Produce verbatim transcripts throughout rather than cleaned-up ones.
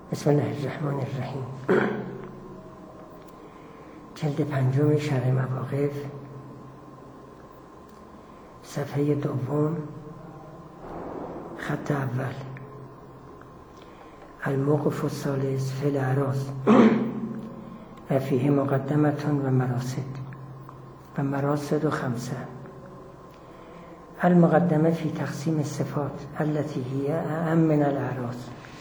بسم الله الرحمن الرحیم. جلد پنجم شرح مواقف، صفحه دوم، خط اول. الموقف الثالث فی الاعراض و فیه مقدمتون و مراسد و مراسد و خمسه. المقدمه فی تقسیم الصفات التي هي اعم من الاعراض.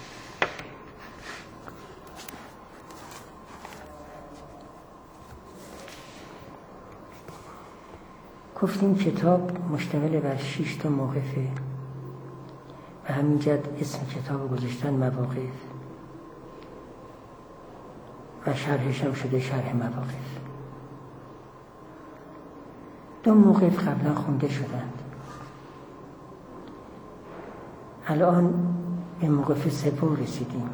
گفتیم کتاب مشتمل بر شش تا موقفه و همین جد اسم کتاب گذاشتن مواقف و شرحش هم شده شرح مواقف. دو موقف قبلا خونده شدند. الان به موقف سوم رسیدیم.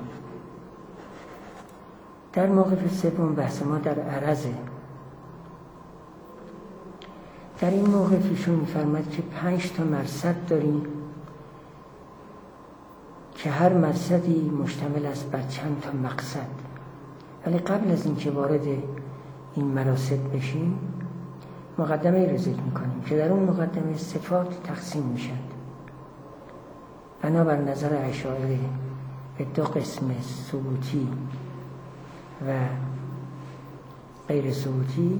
در موقف سوم بحث ما در عرضه. در این موقف ایشون می‌فرماید که پنج تا مرصد داریم که هر مرصدی مشتمل است بر چند تا مقصد. ولی قبل از اینکه وارد این مراسد بشیم مقدمه را ذکر می‌کنیم که در اون مقدمه صفات تقسیم میشن. بنابر نظر اشاعره به دو قسم، ثبوتی و غیر ثبوتی.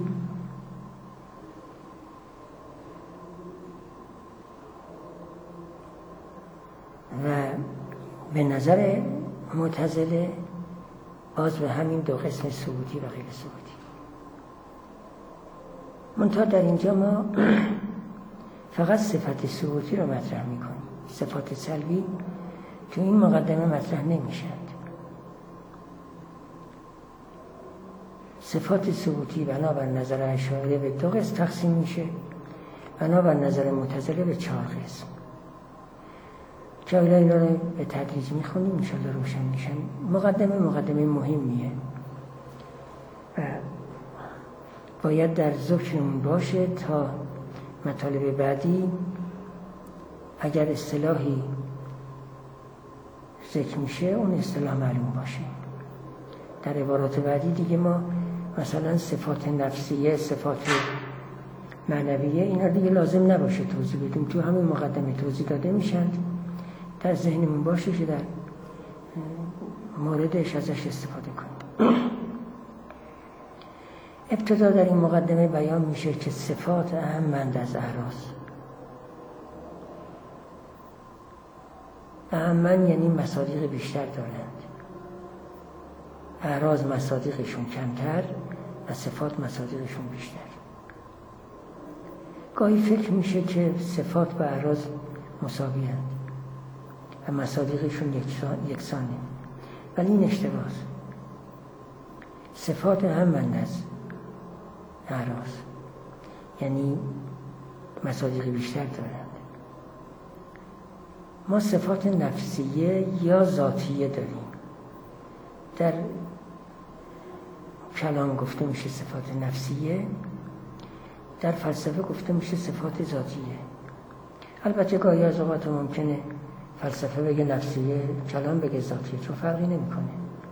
و به نظر معتزله باز به همین دو قسم ثبوتی و غیر ثبوتی. منتها در اینجا ما فقط صفت ثبوتی رو مطرح میکنیم. صفات سلبی تو این مقدمه مطرح نمیشند. صفات ثبوتی بنابر نظر اشاعره به دو قسم تقسیم میشه، بنابر نظر معتزله به چهار قسم. که حالا اینا رو به تدریج میخونیم انشاءالله روشن میشن. مقدمه مقدمه مهمیه و باید در ذکرمون باشه تا مطالب بعدی اگر اصطلاحی ذکر میشه اون اصطلاح معلوم باشه. در عبارات بعدی دیگه ما مثلا صفات نفسیه، صفات معنویه، اینا دیگه لازم نباشه توضیح بدیم، تو همین مقدمه توضیح داده میشن. در ذهنمون باشه که در موردش ازش استفاده کنیم. ابتدا در این مقدمه بیان میشه که صفات اهمند از اعراض. اهمند یعنی مصادیق بیشتر دارند. اعراض مصادیقشون کمتر و صفات مصادیقشون بیشتر. گاهی فکر میشه که صفات با اعراض مساوی هستند و مصادیقشون یکسانه، ولی این اشتباهه. صفات اهمند از اعراض، یعنی مصادیق بیشتر دارند. ما صفات نفسیه یا ذاتیه داریم. در کلام گفته میشه صفات نفسیه، در فلسفه گفته میشه صفات ذاتیه. البته گاهی از اوقات ممکنه فلسفه بگه نفسیه، کلام بگه ذاتیه، چون فرقی نمیکنه.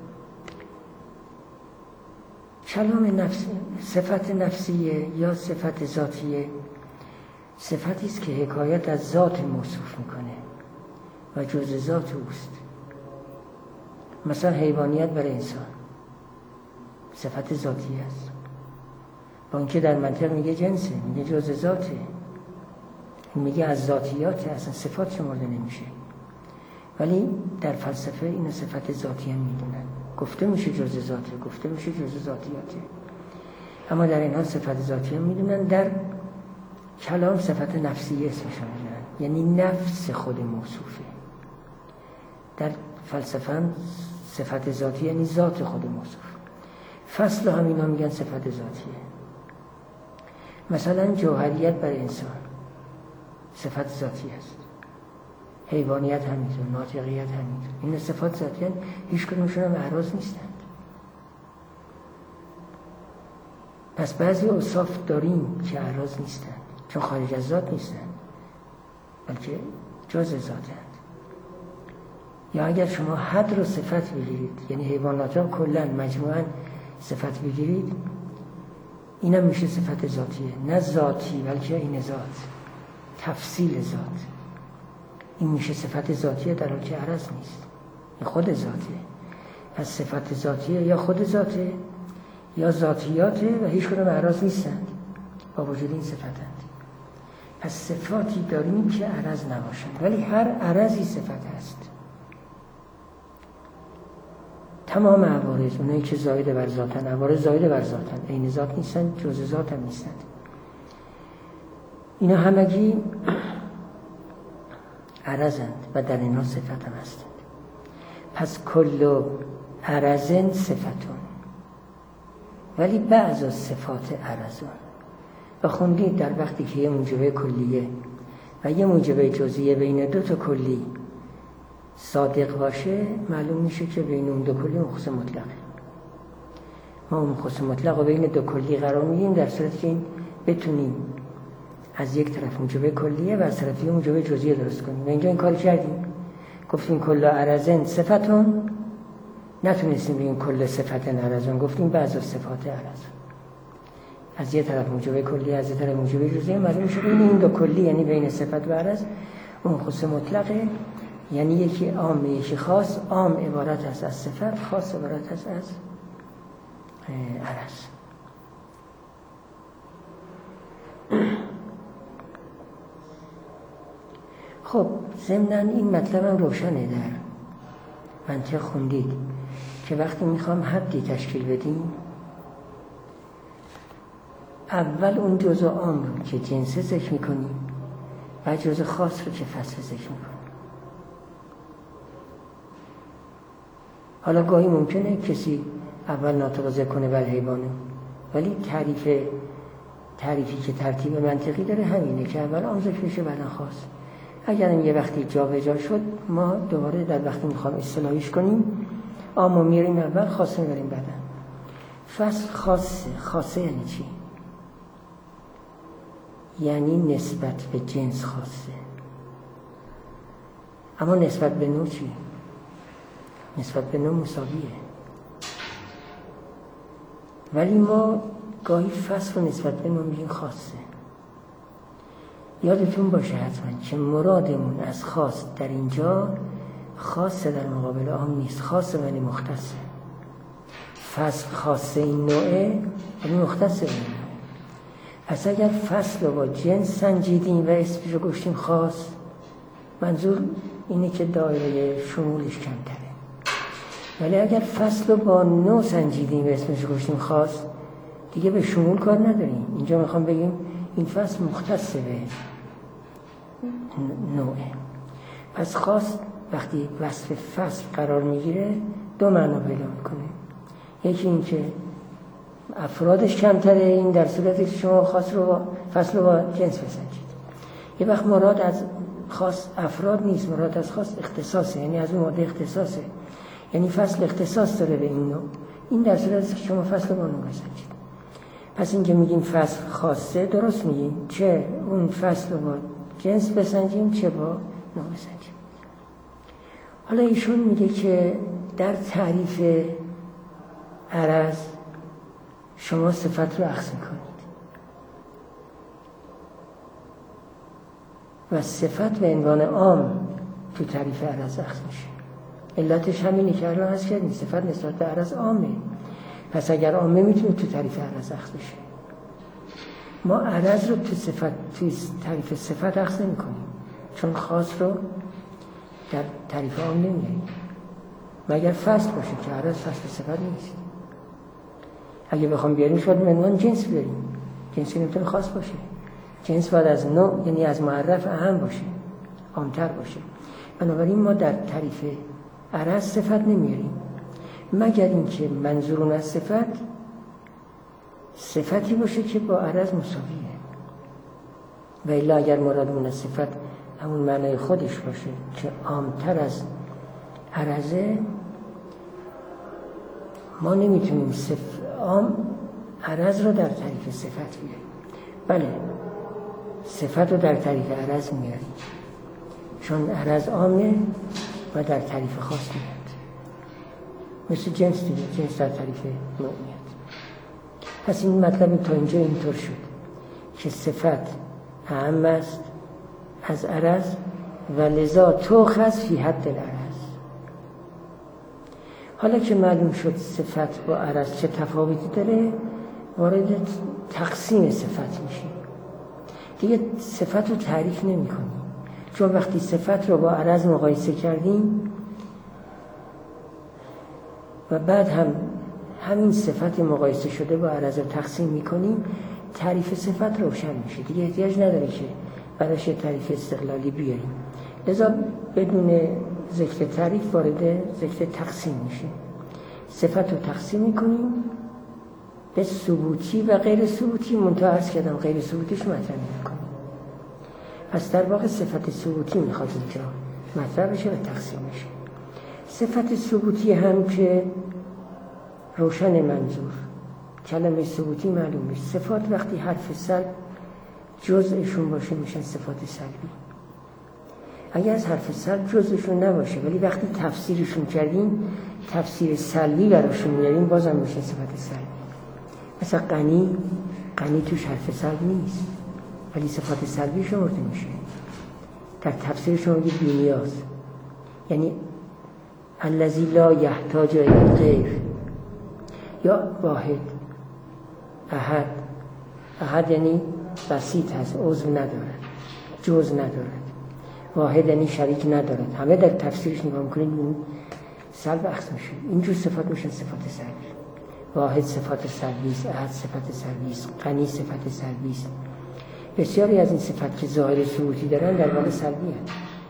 کلام نفس، صفت نفسیه یا صفت ذاتیه صفتی است که حکایت از ذات موصوف میکنه و جزء ذات اوست. مثلا حیوانیت برای انسان صفت ذاتی است، با اینکه در منطق میگه جنسه، میگه جزء ذاته، میگه از ذاتیاته، اصلا صفات شمرده نمیشه. ولی در فلسفه این صفت ذاتی هم میدونن، گفته میشه جزء ذاته، گفته میشه جزء ذاتیاته، اما در این حال صفت ذاتی هم میدونن. در کلام صفت نفسیه اسمشون میدونن، یعنی نفس خود موصوفه. در فلسفه هم صفت ذاتی یعنی ذات خود موصوف. فصل هم اینا میگن صفت ذاتیه. مثلا جوهریت برای انسان صفت ذاتی است، حیوانیت همینطور، ناطقیت همینطور. این صفات ذاتی هستند، هیچ کدومشون هم اعراض نیستند. پس بعضی اوصاف داریم که اعراض نیستند، چون خارج از ذات نیستند بلکه جزء ذاتند. یا اگر شما حد رو صفت بگیرید، یعنی حیوانات ها کلا مجموعاً صفت بگیرید، اینم میشه صفت ذاتیه. نه ذاتی بلکه این ذات، تفصیل ذات، این میشه صفت ذاتیه در حالی که عرض نیست، این خود ذاته. پس صفت ذاتیه یا خود ذاته یا ذاتیاته و هیچ کدوم عرض نیستند با وجود این صفتند. پس صفاتی داریم که عرض نباشند، ولی هر عرضی صفت هست. تمام عوارض، اونایی که زائد بر ذاتن، عوارض زائد بر ذاتن، عین ذات نیستن، جزء ذات هم نیستن. اینا همگی عرضند و در اینا صفت هم هستند. پس کل عرضن صفتون، ولی بعض از صفات عرضون. و خوندید در وقتی که یه موجبه کلیه و یه موجبه جزئیه بین دو تا کلی صادق باشه، معلوم میشه که بین اون دو کلی مخصوص مطلقه. ما اون مخصوص مطلق رو بین دو کلی قرار میدیم در صورتی که این بتونیم از یک طرف موجبه کلیه و از طرفی موجبه جزئیه درست کنیم. و اینجا این کار کردیم، گفتیم کل عرضن صفتون، نتونستیم بگیم کل صفتن عرضون، گفتیم بعض از صفات عرض. از یک طرف موجبه کلیه، از یک طرف موجبه جزئیه، معلوم میشه بین این دو کلی، یعنی بین صفت و عرض، اون مخصوص مطلقه. یعنی یکی عام یکی خاص، عام عبارت است از صفت، خاص عبارت است از عرض. خب ضمناً این مطلب هم روشنه، در منطق خوندید که وقتی میخوام حدی تشکیل بدیم، اول اون جزء عام رو که جنسه ذکر میکنیم و جزء خاص رو که فصل ذکر میکنیم. حالا گاهی ممکنه کسی اول ناطق ذکر کنه بعد حیوانه، ولی تعریف تعریفی که ترتیب منطقی داره همینه که اول عام ذکر بشه بعد خاص. اگر این یه وقتی جا به جا شد، ما دوباره در وقتی میخوام اصطلاحیش کنیم، عام رو میاریم اول، خاص رو میاریم بعد. فصل خاصه. خاصه یعنی چی؟ یعنی نسبت به جنس خاصه. اما نسبت به نوع چی؟ نسبت به نوع مساویه. ولی ما گاهی فصل رو نسبت به نوع میگیم خاصه. یادتون باشه حتما که مرادمون از خاص در اینجا خاصه در مقابل عام نیست، خاصه ولی مختصه. فصل خاصه این نوعه ولی مختصه این نوعه. پس اگر فصل رو با جنس سنجیدیم و اسمش رو گفتیم خاص، منظور اینه که دایره شمولش کمتره. ولی اگر فصل رو با نوع سنجیدیم و اسمش رو گفتیم خاص، دیگه به شمول کار نداریم. اینجا میخوام بگیم این فصل مختص به نوعه. پس خاص وقتی وصف فصل قرار میگیره دو معنا پیدا میکنه. یکی این که افرادش کمتره، این در صورتی که شما خاص رو با فصل رو با جنس بسنجید. یه وقت مراد از خاص افراد نیست، مراد از خاص اختصاصه، یعنی از اون ماده اختصاصه، یعنی فصل اختصاص داره به این نوع. این در صورتی که شما فصل رو با نوع بسنجید. پس این که میگیم فصل خاصه، درست میگیم، چه اون فصل رو با جنس بسنجیم چه با نوع بسنجیم. حالا ایشون میگه که در تعریف عرض شما صفت رو اخذ میکنید و صفت به عنوان عام تو تعریف عرض اخذ میشه. علتش همینه که الان هست کردیم، صفت نسبت به عرض عامه. پس اگر عامه میتونه تو تعریف عرض اخذ بشه. ما عرض رو تو صفت تو تعریف صفت اخذ نمی کنیم، چون خاص رو در تعریف عام نمیاریم مگر فصل باشه که عرض فصل صفت نیست. اگه بخوام بیاریم شاید منوان جنس بیاریم، جنسی نمیتونه خاص باشه. جنس باید از نوع، یعنی از معرف اهم باشه، عامتر باشه. بنابراین ما در تعریف عرض صفت نمیاریم مگر اینکه منظورون از صفت صفتی باشه که با عرض مساویه. و الا اگر مرادمون از صفت همون معنای خودش باشه که عامتر از عرضه، ما نمیتونیم صف... عام عرض رو در تعریف صفت بیاریم. بله صفت رو در تعریف عرض میاریم چون عرض عامه، و در تعریف خاص میاد، مثل جنس دیگه، جنس در تعریف نوع میاد. پس این مطلب تا اینجا اینطور شد که صفت اعم است از عرض و لذا تؤخذ فی حد العرض. حالا که معلوم شد صفت با عرض چه تفاوتی داره، وارد تقسیم صفت میشه. دیگه صفت رو تعریف نمی کنیم، چون وقتی صفت رو با عرض مقایسه کردیم و بعد هم همین صفت مقایسه شده با عرض رو تقسیم میکنیم، تعریف صفت روشن میشه. دیگه احتیاج نداره که براش تعریف استقلالی بیاریم. لذا بدون ذکر تعریف وارد ذکر تقسیم میشه. صفت رو تقسیم میکنیم به ثبوتی و غیر ثبوتی. منتها عرض کردم غیر ثبوتیش مطرح نمیکنیم. پس در واقع صفت ثبوتی میخواد اینجا مطرح بشه و تقسیم بشه. صفت ثبوتی هم که روشن منظور، کلمه ثبوتی معلوم میشه. صفات وقتی حرف سلب جزءشون باشه میشن صفات سلبی. اگر از حرف سلب جزءشون نباشه ولی وقتی تفسیرشون کردیم تفسیر سلبی براشون میاریم، بازم میشه صفت سلبی. مثلا غنی، غنی توش حرف سلب نیست ولی صفات سلبی شمرده میشه. در تفسیر شما میگه بی‌نیاز، یعنی الذی لا یحتاج الی غیر، یا واحد، احد. احد یعنی بسیط هست، عضو ندارد، جز ندارد. واحد یعنی شریک ندارد. همه در تفسیرش نگاه میکنید این سلب اخذ میشه. اینجور صفات میشن صفات سلبی. واحد صفات سلبی است، احد صفت سلبی است، غنی صفت سلبی است. بسیاری از این صفات که ظاهر ثبوتی دارن در واقع سلبی هست.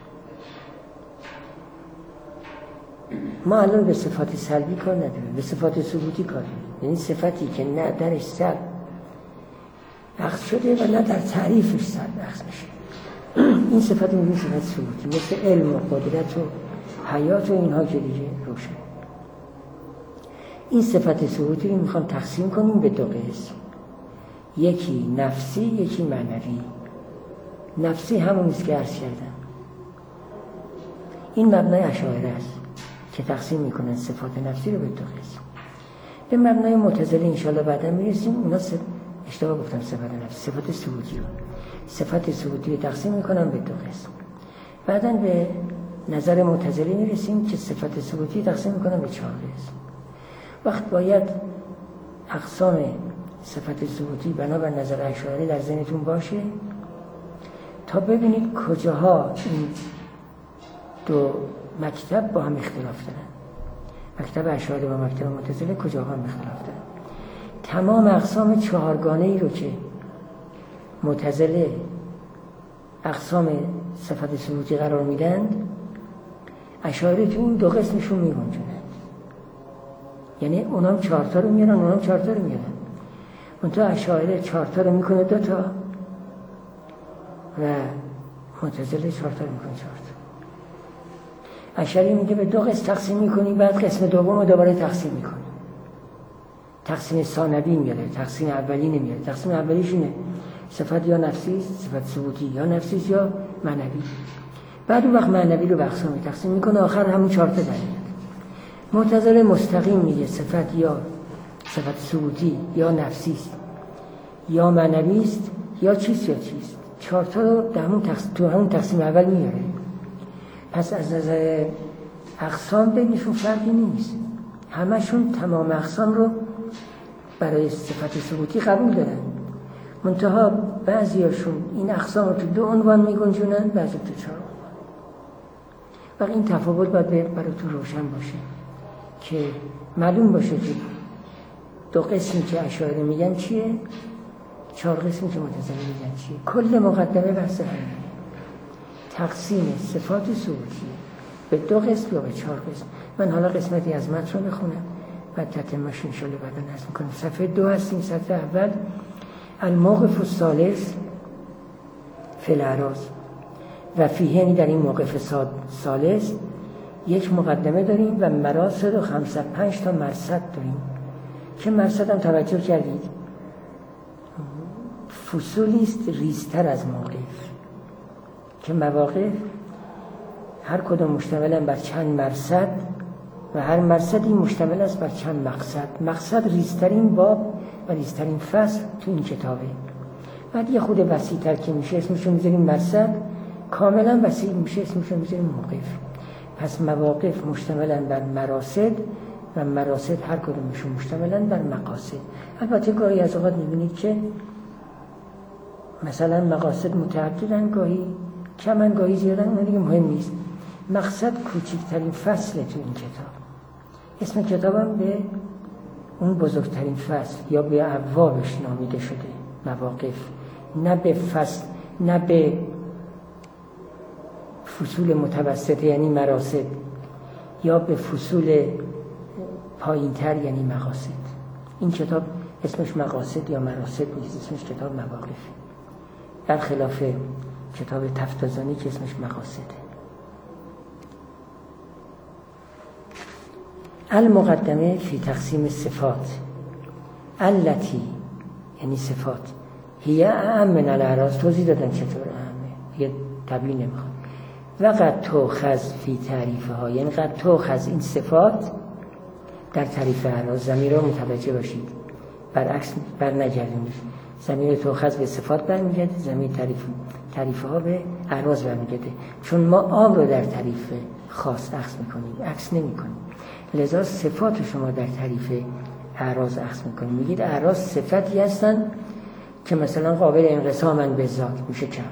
ما الان به صفات سلبی کار نداریم، به صفات ثبوتی کار داریم. یعنی صفتی که نه درش سلب اخذ شده و نه در تعریفش سلب اخذ میشه، این صفت میگیم صفت ثبوتی، مثل علم و قدرت و حیات و اینها که دیگه روشن. این صفت ثبوتی رو میخوام تقسیم کنیم به دو قسم، یکی نفسی، یکی معنوی. نفسی همون است که عرض کردم، این مبنای اشاعره است که تقسیم میکنن صفات نفسی رو به دو قسم. به مبنای معتزله انشاءالله بعدا میرسیم. اونا اشتباه گفتم صفت نفسی، صفات ثبوتی رو صفت ثبوتی رو تقسیم میکنن به دو قسم. بعدا به نظر معتزله میرسیم که صفت ثبوتی تقسیم میکنن به چهار قسم. وقت باید اقسام صفت ثبوتی بنابر نظر اشاعره در ذهنتون باشه تا ببینید کجاها این دو مکتب با هم اختلاف دارن. مکتب اشاعره و مکتب معتزله کجاها هم اختلاف دارن. تمام اقسام چهارگانه ای رو که معتزله اقسام صفت ثبوتی قرار میدن، اشاعره تو این دو قسمشون میگنجونن. یعنی اونام چهار تا رو میارن، اونام چهار تا رو میارن. منتها اشاعره چهار تا رو میکنه دو تا و معتزله چهار تا رو میکنه چهار تا. اشعری میگه به دو قسم تقسیم میکنی، بعد قسم دوم رو دوباره تقسیم میکنی. تقسیم ثانوی میاره، تقسیم اولی نمیاره. تقسیم اولیشونه صفت یا نفسی، صفت ثبوتی یا نفسی یا معنوی. بعد اون وقت معنوی رو به اقسام تقسیم میکنه، آخر همون چهار تا در میاد. معتزله مستقیم میگه صفت یا صفت ثبوتی یا نفسی است یا معنوی است یا چیست یا چیست. چهار تا رو در همون تقسیم تو همون تقسیم اول میاره. پس از نظر اقسام بینشون فرقی نیست، همشون تمام اقسام رو برای صفت ثبوتی قبول دارن. منتها بعضیاشون این اقسام رو تو دو عنوان میگنجونن، بعضی تو چهار عنوان. و این تفاوت باید براتون روشن باشه که معلوم باشه که دو قسمی که اشاعره میگن چیه، چهار قسمی که معتزله میگن چیه. کل مقدمه بحث همینه، تقسیم صفات ثبوتی به دو قسم یا به چهار قسم. من حالا قسمتی از متن رو بخونم بعد تتمه‌اش انشاءالله بعدا نصب میکنم. صفحه دو هستیم. صفحه اول الموقف الثالث فی الاعراض و فیه، یعنی در این موقف ثالث یک مقدمه داریم و مراسل و خمسد پنج تا مرصد داریم که مرصد هم توجه کردید فصولی است ریزتر از موقف، که مواقف هر کدام مشتملن بر چند مرصد و هر مرصدی مشتمل است بر چند مقصد. مقصد ریزترین باب و ریزترین فصل تو این کتابه. بعد یه خود وسیع‌تر که میشه اسمشو میذاریم مرصد، کاملا وسیع میشه اسمشو میذاریم موقف. پس مواقف مشتملن بر مراسد و مراسد هر کدومشون مشتملن بر مقاصد. البته گاهی از اوقات میبینید که مثلا مقاصد متعددن، گاهی کمن، گاهی زیادن، اون دیگه مهم نیست. مقصد کوچکترین فصله تو این کتاب. اسم کتابم به اون بزرگترین فصل یا به ابوابش نامیده شده، مواقف، نه به فصل، نه به فصول متوسطه یعنی مراسد، یا به فصول پایینتر یعنی مقاصد. این کتاب اسمش مقاصد یا مراسد نیست، اسمش کتاب مواقف، برخلاف کتاب تفتازانی که اسمش مقاصده. المقدمه فی تقسیم صفات التی یعنی صفات هی اعم من الاعراض. توضیح دادن چطور اعمه، یه تبیین نمیخواد. و قد تؤخذ فی تعریفها، یعنی قد تؤخذ این صفات در تعریف اعراض. ضمیر رو متوجه باشید، برعکس بر نگردید. ضمیر تؤخذ به صفات برمیگرده، ضمیر تعریف تعریفها به اعراض برمیگرده. چون ما آب رو در تعریف خاص اخذ میکنیم، عکس نمیکنیم. لذا صفات شما در تعریف اعراض اخذ میکنیم. میگید اعراض صفتی هستن که مثلا قابل انقسامن به ذات، میشه کم.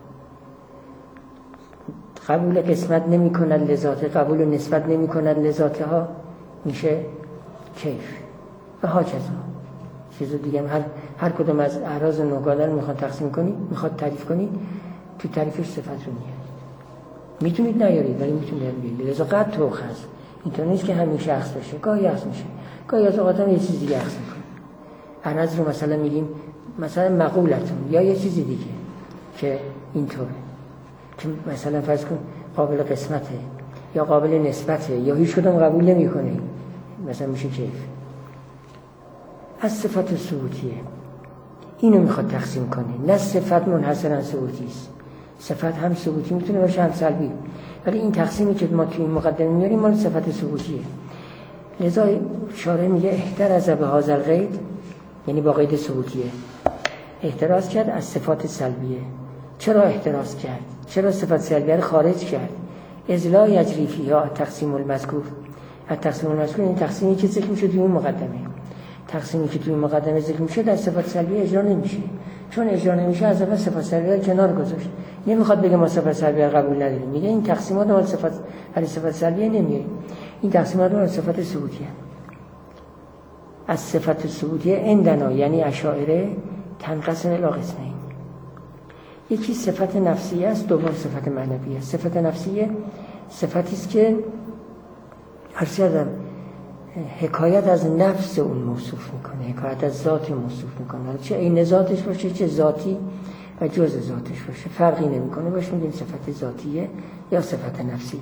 قبول قسمت نمی کند لذات، قبول نسبت نمی کند لذاته ها، میشه کیف و ها کذا. چیز دیگه هم هر, هر کدوم از اعراض نوگانه رو میخواد تقسیم کنی، میخواد تعریف کنی، تو تعریفش صفت رو میارید. میتونید نیارید ولی میتونید بیارید. لذا قد تؤخذ اینطور نیست که همیشه اخذ بشه، گاهی اخذ میشه، گاهی از اوقات هم یه چیز دیگه اخذ میکنه. عرض رو مثلا میگیم مثلا مقولتون یا یه چیزی دیگه که اینطوره، که مثلا فرض کن قابل قسمته یا قابل نسبته یا هیچ کدوم قبول نمیکنه، مثلا میشه کیف. از صفات ثبوتیه اینو میخواد تقسیم کنه، نه صفت منحصرا ثبوتی است. صفت هم ثبوتی میتونه باشه هم سلبی، ولی این تقسیمی که ما توی این مقدمه میاریم مال صفت ثبوتیه. لذا شارح میگه احتراز به هذا القید، یعنی با قید ثبوتیه احتراز کرد از صفات سلبیه. چرا احتراز کرد؟ چرا صفت سلبیه رو خارج کرد؟ اذ لا یجری فیها تقسیم المذکور. التقسیم المذکور این تقسیمی که ذکر میشه توی این مقدمه، تقسیمی که توی این مقدمه ذکر میشه در صفات سلبیه اجرا نمیشه. چون اجرا نمیشه از اول صفات سلبیه کنار گذاشت. نمیخواد بگه ما صفات سلبیه قبول نداریم، میگه این تقسیمات مال صفات ولی صفات سلبیه نمیاریم، این تقسیمات مال صفات ثبوتیه. از صفات ثبوتیه عندنا یعنی اشاعره تنقسم الی قسمین. یکی صفت نفسیه است، دوم صفت معنویه. صفت نفسیه صفتی است که هر چیزم حکایت از نفس اون موصوف میکنه، حکایت از ذات موصوف میکنه، چه این ذاتش باشه چه ذاتی و جز ذاتش باشه فرقی نمیکنه، باشه میگیم صفت ذاتیه یا صفت نفسیه.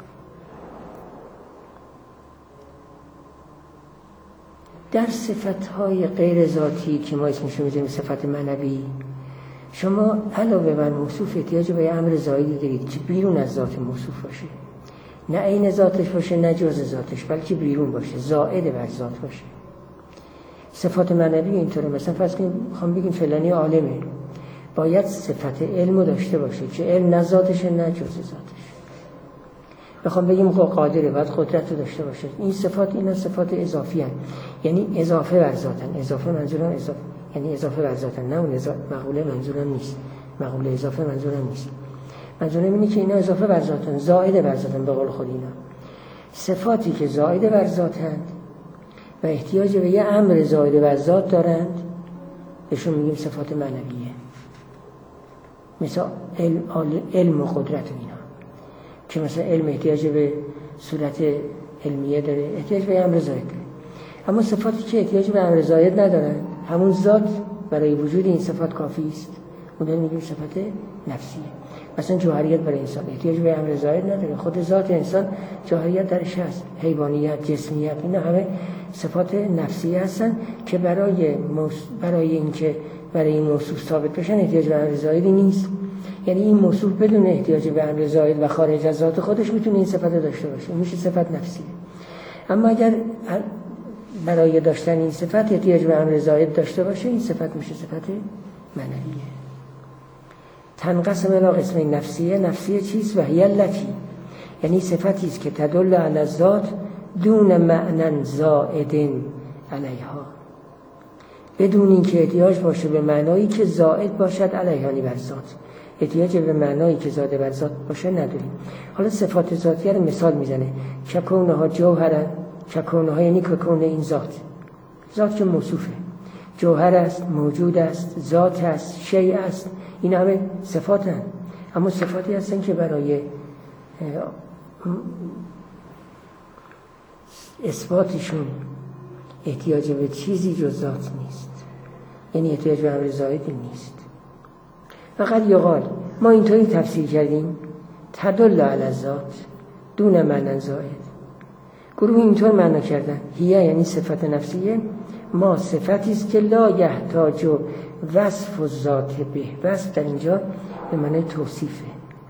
در صفتهای غیر ذاتی که ما اسمشو میذاریم صفت معنوی، شما علاوه بر موصوف احتیاج به امر زائدی دارید که بیرون از ذات موصوف باشه، نه عین ذاتش باشه نه جز ذاتش، بلکه بیرون باشه، زائد بر ذات باشه. صفات معنوی اینطوره. مثلا فرض کنیم میخوام بگیم فلانی عالمه، باید صفت علم داشته باشه که علم نه ذاتشه نه جز ذاتش. بخوام بگیم قادره، باید قدرت رو داشته باشه. این صفات اینا صفات اضافی هستند، یعنی اضافه بر ذاتن. اضافه منظورم اضافه یعنی اضافه بر ذاتن، نه اون مقوله منظورم نیست، مقوله اضافه منظورم نیست. منظورم اینه که اینا اضافه بر ذاتن، زائد بر ذاتن به قول خود اینا. صفاتی که زائد بر ذاتند و احتیاج به یه امر زائد بر ذات دارند بهشون میگیم صفات معنویه. مثل علم, علم و قدرت و اینا، که مثلا علم احتیاج به صورت علمیه داره، احتیاج به امر زائد داره. اما صفاتی که احتیاج به امر زائد ندارن، همون ذات برای وجود این صفات کافی است، اون رو میگیم صفت نفسیه. مثلا جوهریت برای انسان احتیاج به امر زائد نداره، خود ذات انسان جوهریت درش هست، حیوانیت، جسمیت، اینا همه صفات نفسیه هستن که برای موس... برای اینکه برای این موصوف ثابت بشن احتیاج به امر زائدی نیست. یعنی این موصوف بدون احتیاج به امر زائد و خارج از ذات خودش میتونه این صفت رو داشته باشه، میشه صفت نفسیه. اما اگر برای داشتن این صفت احتیاج به امر زائد داشته باشه، این صفت میشه صفت معنویه. تنقسم الی قسمین نفسیه. نفسیه چیست؟ و هی التی، یعنی صفتی است که تدل علی الذات دون معنی زائد علیها، بدون اینکه احتیاج باشه به معنایی که زائد باشد علیها، یعنی بر ذات. احتیاج به معنایی که زائد بر ذات باشه نداریم. حالا صفات ذاتیه رو مثال میزنه. کونها جوهرن، کونها یعنی که کون این ذات، ذات که موصوفه، جوهر است، موجود است، ذات است، شیء است، این همه صفاتن. اما صفاتی هستن که برای اثباتشون احتیاج به چیزی جز ذات نیست، یعنی احتیاج به امر زائدی نیست. فقط یقال، ما اینطوری تفسیر کردیم تدل علی الذات دون معنی زائد. گروه اینطور معنا کردن هیه یعنی صفت نفسیه، ما صفتی است که لا یحتاج وصف الذات به. وصف در اینجا به معنی توصیفه،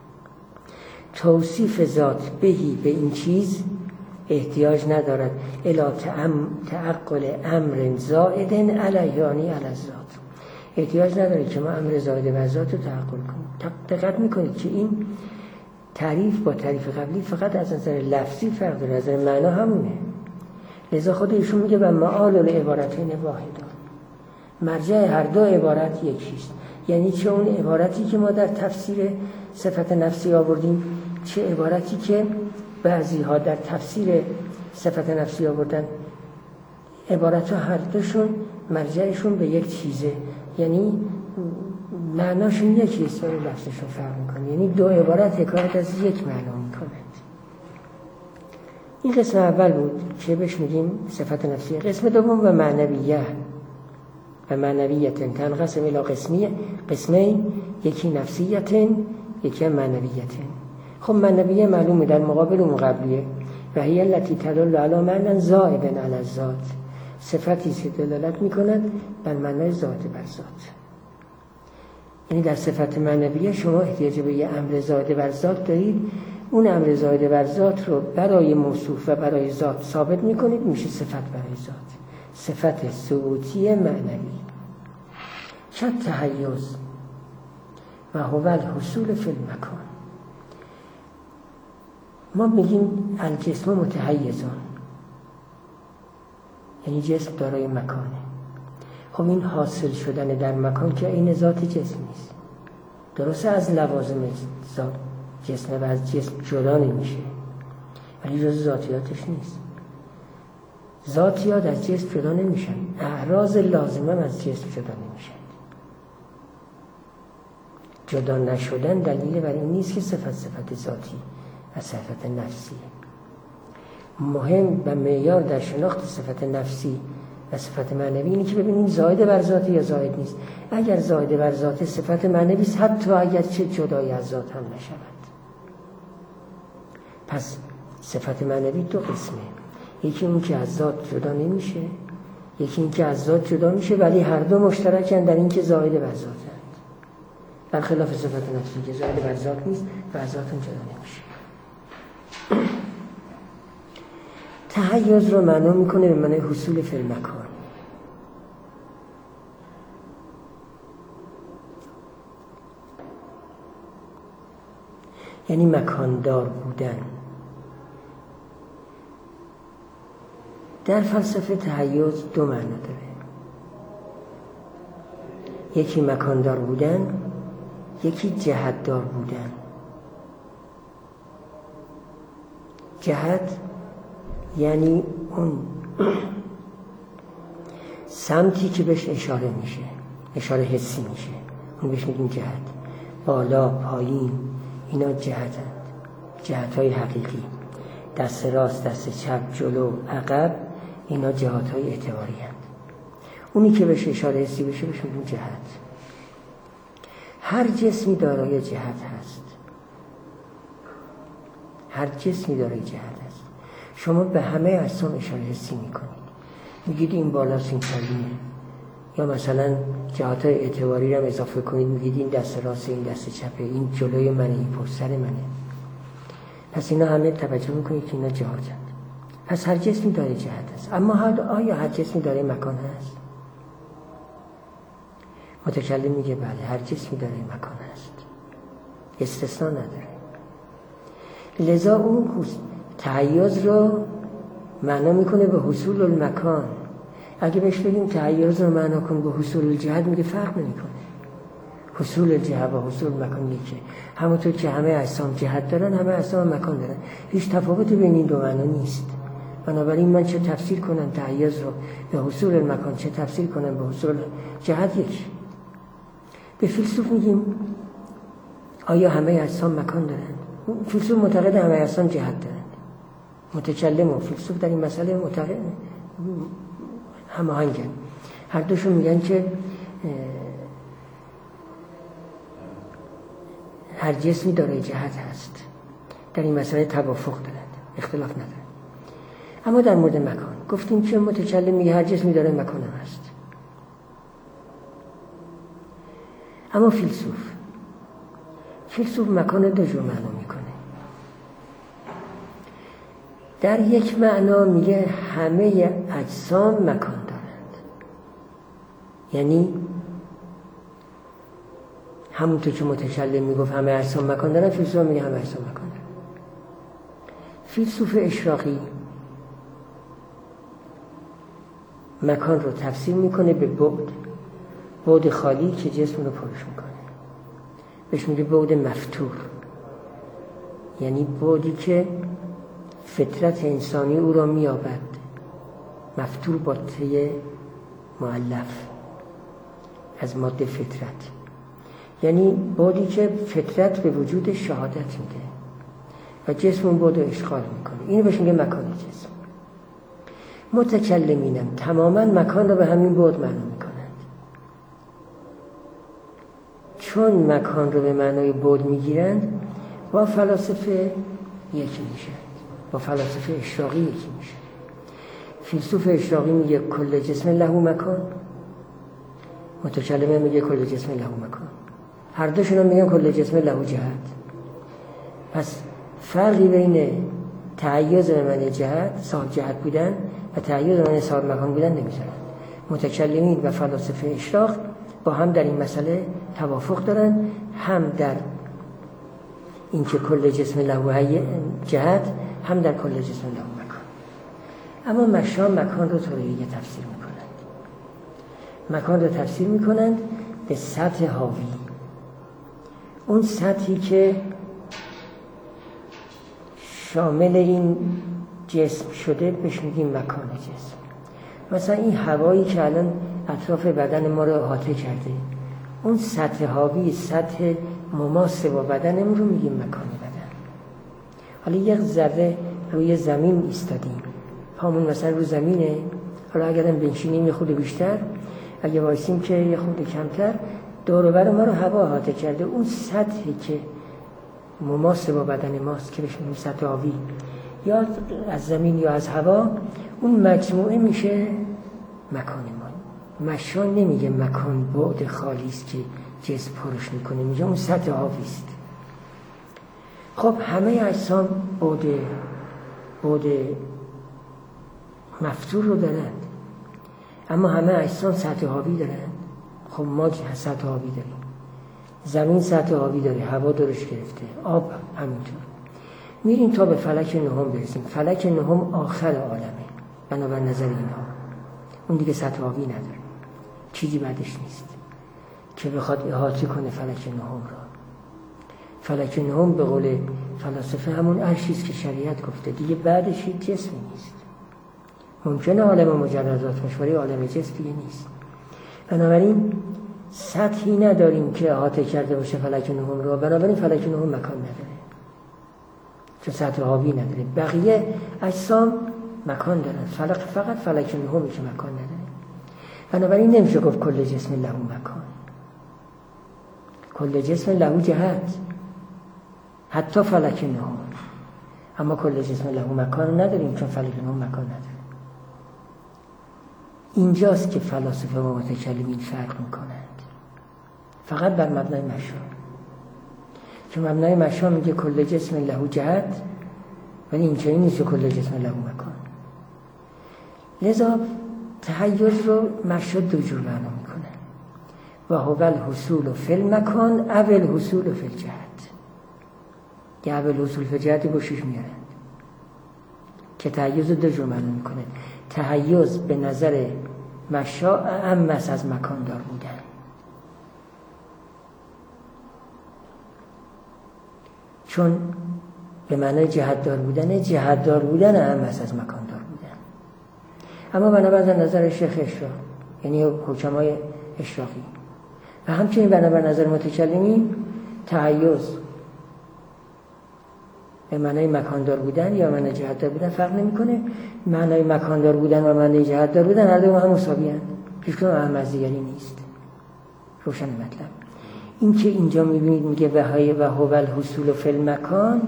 توصیف ذات بهی به این چیز احتیاج ندارد الی تعقل امر زائد علیه یعنی علی الذات. احتیاج نداره که ما امر زائد بر ذات رو تعقل کنیم. دقت میکنید که این تعریف با تعریف قبلی فقط از نظر لفظی فرق داره، از نظر معنا همونه. لذا خود ایشون میگه و معال العبارتین واحدان، مرجع هر دو عبارت یکیست. یعنی چه اون عبارتی که ما در تفسیر صفت نفسی آوردیم، چه عبارتی که بعضی ها در تفسیر صفت نفسی آوردن، عبارت ها هر دوشون مرجعشون به یک چیزه، یعنی معناشون یکیست ولی لفظشون فرق میکنه. یعنی دو عبارت حکایت از یک معنا میکنند. این قسم اول بود که بهش میگیم صفت نفسی. قسم دوم و معنویه و معنویتن تنقسم الی قسمیه قسمین، یکی نفسیتن یکی معنویتن. خب معنویه معلومه در مقابل و مقابلیه. و هی التی تدل علی معنی زائد علی الذات، صفتی که دلالت میکند بر معنای ذات بر ذات. یعنی در صفت معنویه شما احتیاج به یه امر زائد بر ذات دارید، اون امر زائد بر ذات رو برای موصوف و برای ذات ثابت میکنید، میشه صفت برای ذات، صفت ثبوتی معنوی. چه تحیز و هو الحصول فی المکان. ما میگیم الجسم متحیزان، یعنی جسم دارای مکانه. خب این حاصل شدن در مکان که این ذات جسم نیست، درسته از لوازم ذات جسم و از جسم جدا نمیشه، ولی جز ذاتیاتش نیست. ذاتیات از جسم جدا نمیشن، اعراض لازمه از جسم جدا نمیشن. جدا نشدن دلیل بر این نیست که صفت صفت ذاتی و صفت نفسی. مهم و معیار در شناخت صفت نفسی و صفت معنوی اینه که ببینیم زائد بر ذات یا زائد نیست. اگر زائد بر ذات صفت معنوی است، حتی اگر چه جدای از ذات هم نشود. پس صفت معنوی دو قسمه، یکی اون که از ذات جدا نمیشه، یکی این که از ذات جدا میشه ولی هر دو مشترکن در این که زائد بر ذاتند، برخلاف صفت نفسی که زائد بر ذات نیست و از ذات جدا نمیشه. تحیز رو معنا میکنه به معنی حصول فی المکان. یعنی مکاندار بودن. در فلسفه تحیز دو معنا داره، یکی مکاندار بودن، یکی جهتدار بودن. جهت یعنی اون سمتی که بهش اشاره میشه، اشاره حسی میشه، اون بهش میگیم جهت. بالا، پایین، اینا جهتند، جهت‌های حقیقی. دست راست، دست چپ، جلو، عقب، اینا جهت‌های اعتباری هستند. اونی که بهش اشاره حسی بشه بهش میگیم جهت. هر جسمی دارای جهت هست، هر جسمی دارای جهت هست. شما به همه اجسام اشاره حسی میکنید، میگید این بالاست، این پایینه، یا مثلا جهات‌های اعتباری رو هم اضافه کنید، میگید این دست راست، این دست چپه، این جلوی منه، این پشت سر منه. پس اینا همه توجه میکنید که اینا جهاتند. پس هر جسمی داره جهت است. اما آیا هر جسمی داره مکان هست؟ متکلم میگه بله، هر جسمی داره مکان هست، استثناء نداره. لذا اون تحیز رو معنا میکنه به حصول المکان. اگه بهش بگیم تحیز رو معنا کن به حصول الجهت، میگه فرق نمیکنه. حصول الجهت و حصول مکان یکیه. همونطور که همه اجسام جهت دارن، همه اجسام مکان دارن. هیچ تفاوتی بین این دو معنا نیست. بنابراین من چه تفسیر کنم تحیز رو به حصول المکان، چه تفسیر کنم به حصول جهت، یکی. به فیلسوف میگیم آیا همه اجسام مکان دارن؟ فیلسوف معتقد همه اجسام جهت دارن. متکلم و فیلسوف در این مسئله معتقد هماهنگن. هر دوشون میگن که هر جسمی داره جهت هست. در این مسئله توافق دارند، اختلاف ندارند. اما در مورد مکان گفتیم که متکلم میگه هر جسمی داره مکان هست. اما فیلسوف فیلسوف مکان دو جور معنا میکنه. در یک معنا میگه همه اجسام مکان دارند، یعنی همونطور که متکلم میگفت همه اجسام مکان دارند، فیلسوف میگه همه اجسام مکان دارند. فیلسوف اشراقی مکان رو تفسیر میکنه به بعد، بعد خالی که جسم رو پرش میکنه. بهش میگه بعد مفتور، یعنی بعدی که فطرت انسانی او را میابد. مفتور با ته مؤلف از ماده فطرت، یعنی بعدی که فطرت به وجود شهادت میده و جسم اون بعد رو اشغال میکنه. اینو بهش میگه مکان جسم. متکلمینم تماما مکان رو به همین بعد معنا میکنند. چون مکان رو به معنای بعد میگیرند، با فلاسفه یکی میشه، با فلاسفه اشراقی یکی میشه. فیلسوف اشراقی میگه کل جسم له مکان، متکلم میگه کل جسم له مکان. هر دوشون هم میگن کل جسم له جهت. پس فرقی بین تحیز به معنی جهت، صاحب جهت بودن، و تحیز به معنی صاحب مکان بودن نمیذارن. متکلمین و فلاسفه اشراق با هم در این مسئله توافق دارن، هم در اینکه کل جسم له جهت، هم در کل جسم له مکان. اما مشام مکان رو طوری دیگه تفسیر میکنند. مکان رو تفسیر میکنند به سطح حاوی، اون سطحی که شامل این جسم شده بهش میگیم مکان جسم. مثلا این هوایی که الان اطراف بدن ما رو احاطه کرده، اون سطح حاوی، سطح مماس با بدنمون رو میگیم مکان بدن. حالا یک ذره روی زمین ایستادیم، پامون مثلا رو زمینه، حالا اگرم بنشینیم یه خود بیشتر، اگه وایسیم که یه خود کمتر، دور و بر ما رو هوا احاطه کرده. اون سطحی که مماس با بدن ماست که بهش میگیم سطح حاوی، یا از زمین یا از هوا، اون مجموعه میشه مکان ما. مشان نمیگه مکان بعد خالی است که جسم پرش میکنه، میگه اون سطح حاوی است. خب همه اجسام بعد بعد مفتور رو دارن، اما همه اجسام سطح حاوی دارن. خب ما سطح حاوی داریم، زمین سطح حاوی داره، هوا دورش گرفته، آب همینطور. میریم تا به فلک نهم برسیم. فلک نهم آخر عالمه بنابر نظر اینها، اون دیگه سطح حاوی نداره، چیزی بعدش نیست که بخواد احاطه کنه فلک نهم را. فلک نهم به قول فلاسفه همون عرشی است که شریعت گفته، دیگه بعدش هیچ جسمی نیست. ممکنه عالم مجردات باشه ولی عالم جسم دیگه نیست. بنابراین سطحی نداریم که احاطه کرده باشه فلک نهم را، بنابراین فلک نهم مکان نداره چون سطح حاوی نداره. بقیه اجسام مکان دارن، فلک فقط فلک نهمی که مکان نداره. بنابراین نمیشه گفت کل جسم له مکان. کل جسم له جهت، حتی فلک نهم، اما کل جسم له مکان نداریم چون فلک نهم مکان نداره. اینجاست که فلاسفه و متکلمین فرق میکنند، فقط بر مبنای مشا. که مبنای مشا میگه کل جسم له جهت، ولی این چنین نیست که کل جسم له مکان. لذا تحیز رو مشا دو جور معنا میکنه، و هو الحصول فی المکان او الحصول فی الجهت. یا اول حصول فی الجهت گوشش میارند که تحیز رو دو جور معنا میکنه. تحیز به نظر مشا اعم است از مکان دار بودن. چون به معنای جهت دار بودن، جهت دار بودن اعم است از مکان دار بودن. اما بنابر نظر شیخ اشراق، یعنی حکمای اشراقی، و همچنین بنابر نظر متکلمین، تحیز به معنای مکاندار بودن یا معنای جهتدار بودن فرق نمیکنه. معنای مکاندار بودن و معنای جهتدار بودن هر دو هم مساوی اند، هیچ کدوم اهم از دیگری نیست. روشن مطلب این که اینجا میبینید میگه وهای و هو الحصول فی المکان،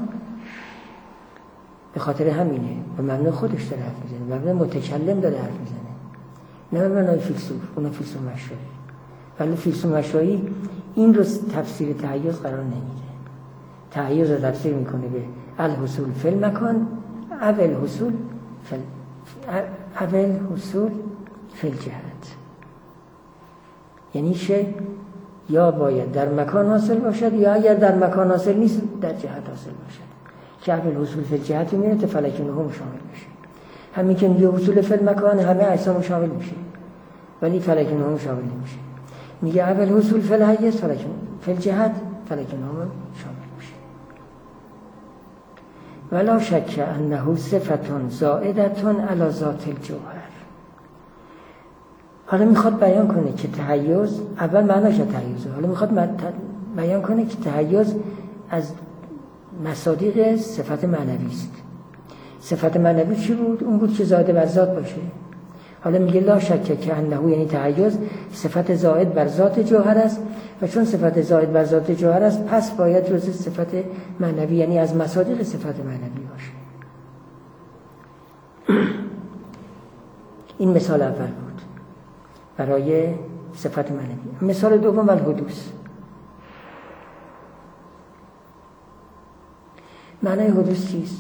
به خاطر همینه، به معنای خودش داره حرف میزنه، به معنای متکلم داره حرف میزنه، نه به معنای فیلسوف. اون فیلسوف مشایی، ولی فیلسوف مشایی این رو تفسیر تحیز قرار نمیده. تحیز رو تفسیر میکنه به الحصول فی المکان او الحصول فی او الحصول فی الجهت. یعنی شی یا باید در مکان حاصل باشد، یا اگر در مکان حاصل نیست در جهت حاصل باشد، که اول حصول فی الجهت میره تا فلک نهم شامل بشه. همین که میگه حصول فی المکان همه اجسام شامل میشه، ولی فلک نهم شامل نمیشه. میگه اول حصول فی الحیز فلک فی الجهت فلک نهم شامل میشه. ولا شک انه صفة زائدة علی ذات الجوهر. حالا میخواد بیان کنه که تحیز، اول معناش تحیزه، حالا میخواد بیان کنه که تحیز از مصادیق صفت معنوی است. صفت معنوی چی بود؟ اون بود که زائد بر ذات باشه. حالا میگه لا شک که انه، یعنی تحیز صفت زائد بر ذات جوهر است، و چون صفت زائد بر ذات جوهر است پس باید جزء صفت معنوی، یعنی از مصادیق صفت معنوی باشه. این مثال اول بود برای صفت معنوی. مثال دوم الحدوث. معنای حدوث چیست؟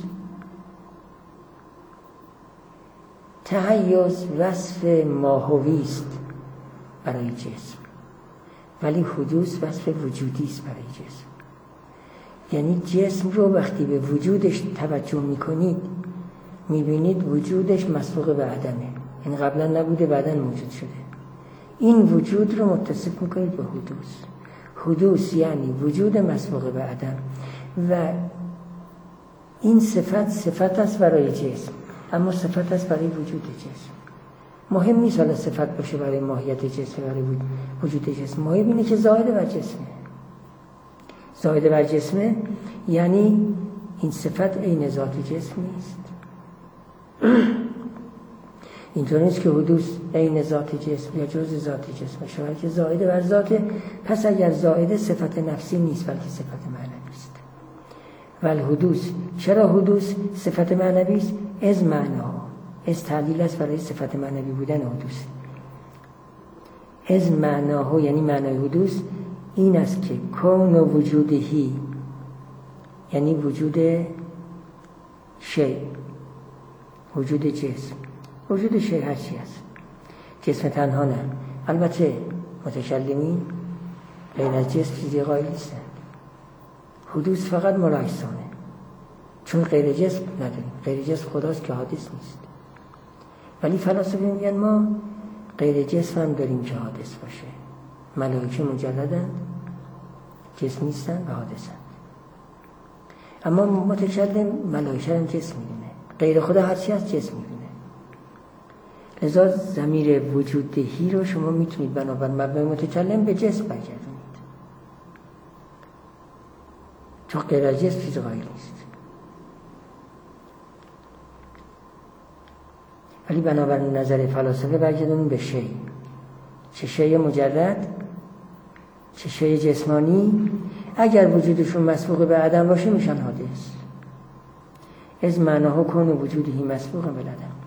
تحیز وصف ماهوی است برای جسم، ولی حدوث وصف وجودی است برای جسم. یعنی جسم رو وقتی به وجودش توجه میکنید میبینید وجودش مسبوق به عدمه، یعنی قبلا نبوده بعداً موجود شده. این وجود رو متصف میکنید به حدوث. حدوث یعنی وجود مسبوق به عدم، و این صفت صفت است برای جسم، اما صفت است برای وجود جسم. مهم نیست حالا صفت باشه برای ماهیت جسم، برای وجود جسم. مهم اینه که زائد بر جسمه. زائد بر جسمه یعنی این صفت عین ذات جسم نیست. اینطور نیست که حدوث عین ذات جسم یا جزء ذات جسم شود، که زائد بر ذات. پس اگر زائد صفت نفسی نیست بلکه صفت معنوی است. ول حدوث، چرا حدوث صفت معنوی است؟ از معنا، از تعلیل است برای صفت معنوی بودن حدوث. از معناها یعنی معنای حدوث این است که کون و وجودهی، یعنی وجود شی، وجود جسم. وجود شی هر چی است، جسم تنها نه. البته متکلمین غیر از جسم چیزی قائل نیستند. حدوث فقط ملاحظانه، چون غیر جسم نداریم. غیر جسم خداست که حادث نیست. ولی فلاسفه میگن ما غیر جسم هم داریم که حادث باشه. ملائکه مجردند، جسم نیستند و حادثند. اما متکلم ملائکه هم جسم میدونه، غیر خدا هر چی هست جسم میدونه. لذا ضمیر وجودهی رو شما میتونید بنابر مبنای متکلم به جسم برگردونید، چون غیر از جسم چیز قائل نیست. ولی بنابر نظر فلاسفه برگردونید به شی، چه شی مجرد چه شی جسمانی. اگر وجودشون مسبوق به عدم باشه میشن حادث. از معناها کن وجودهی مسبوق به عدم.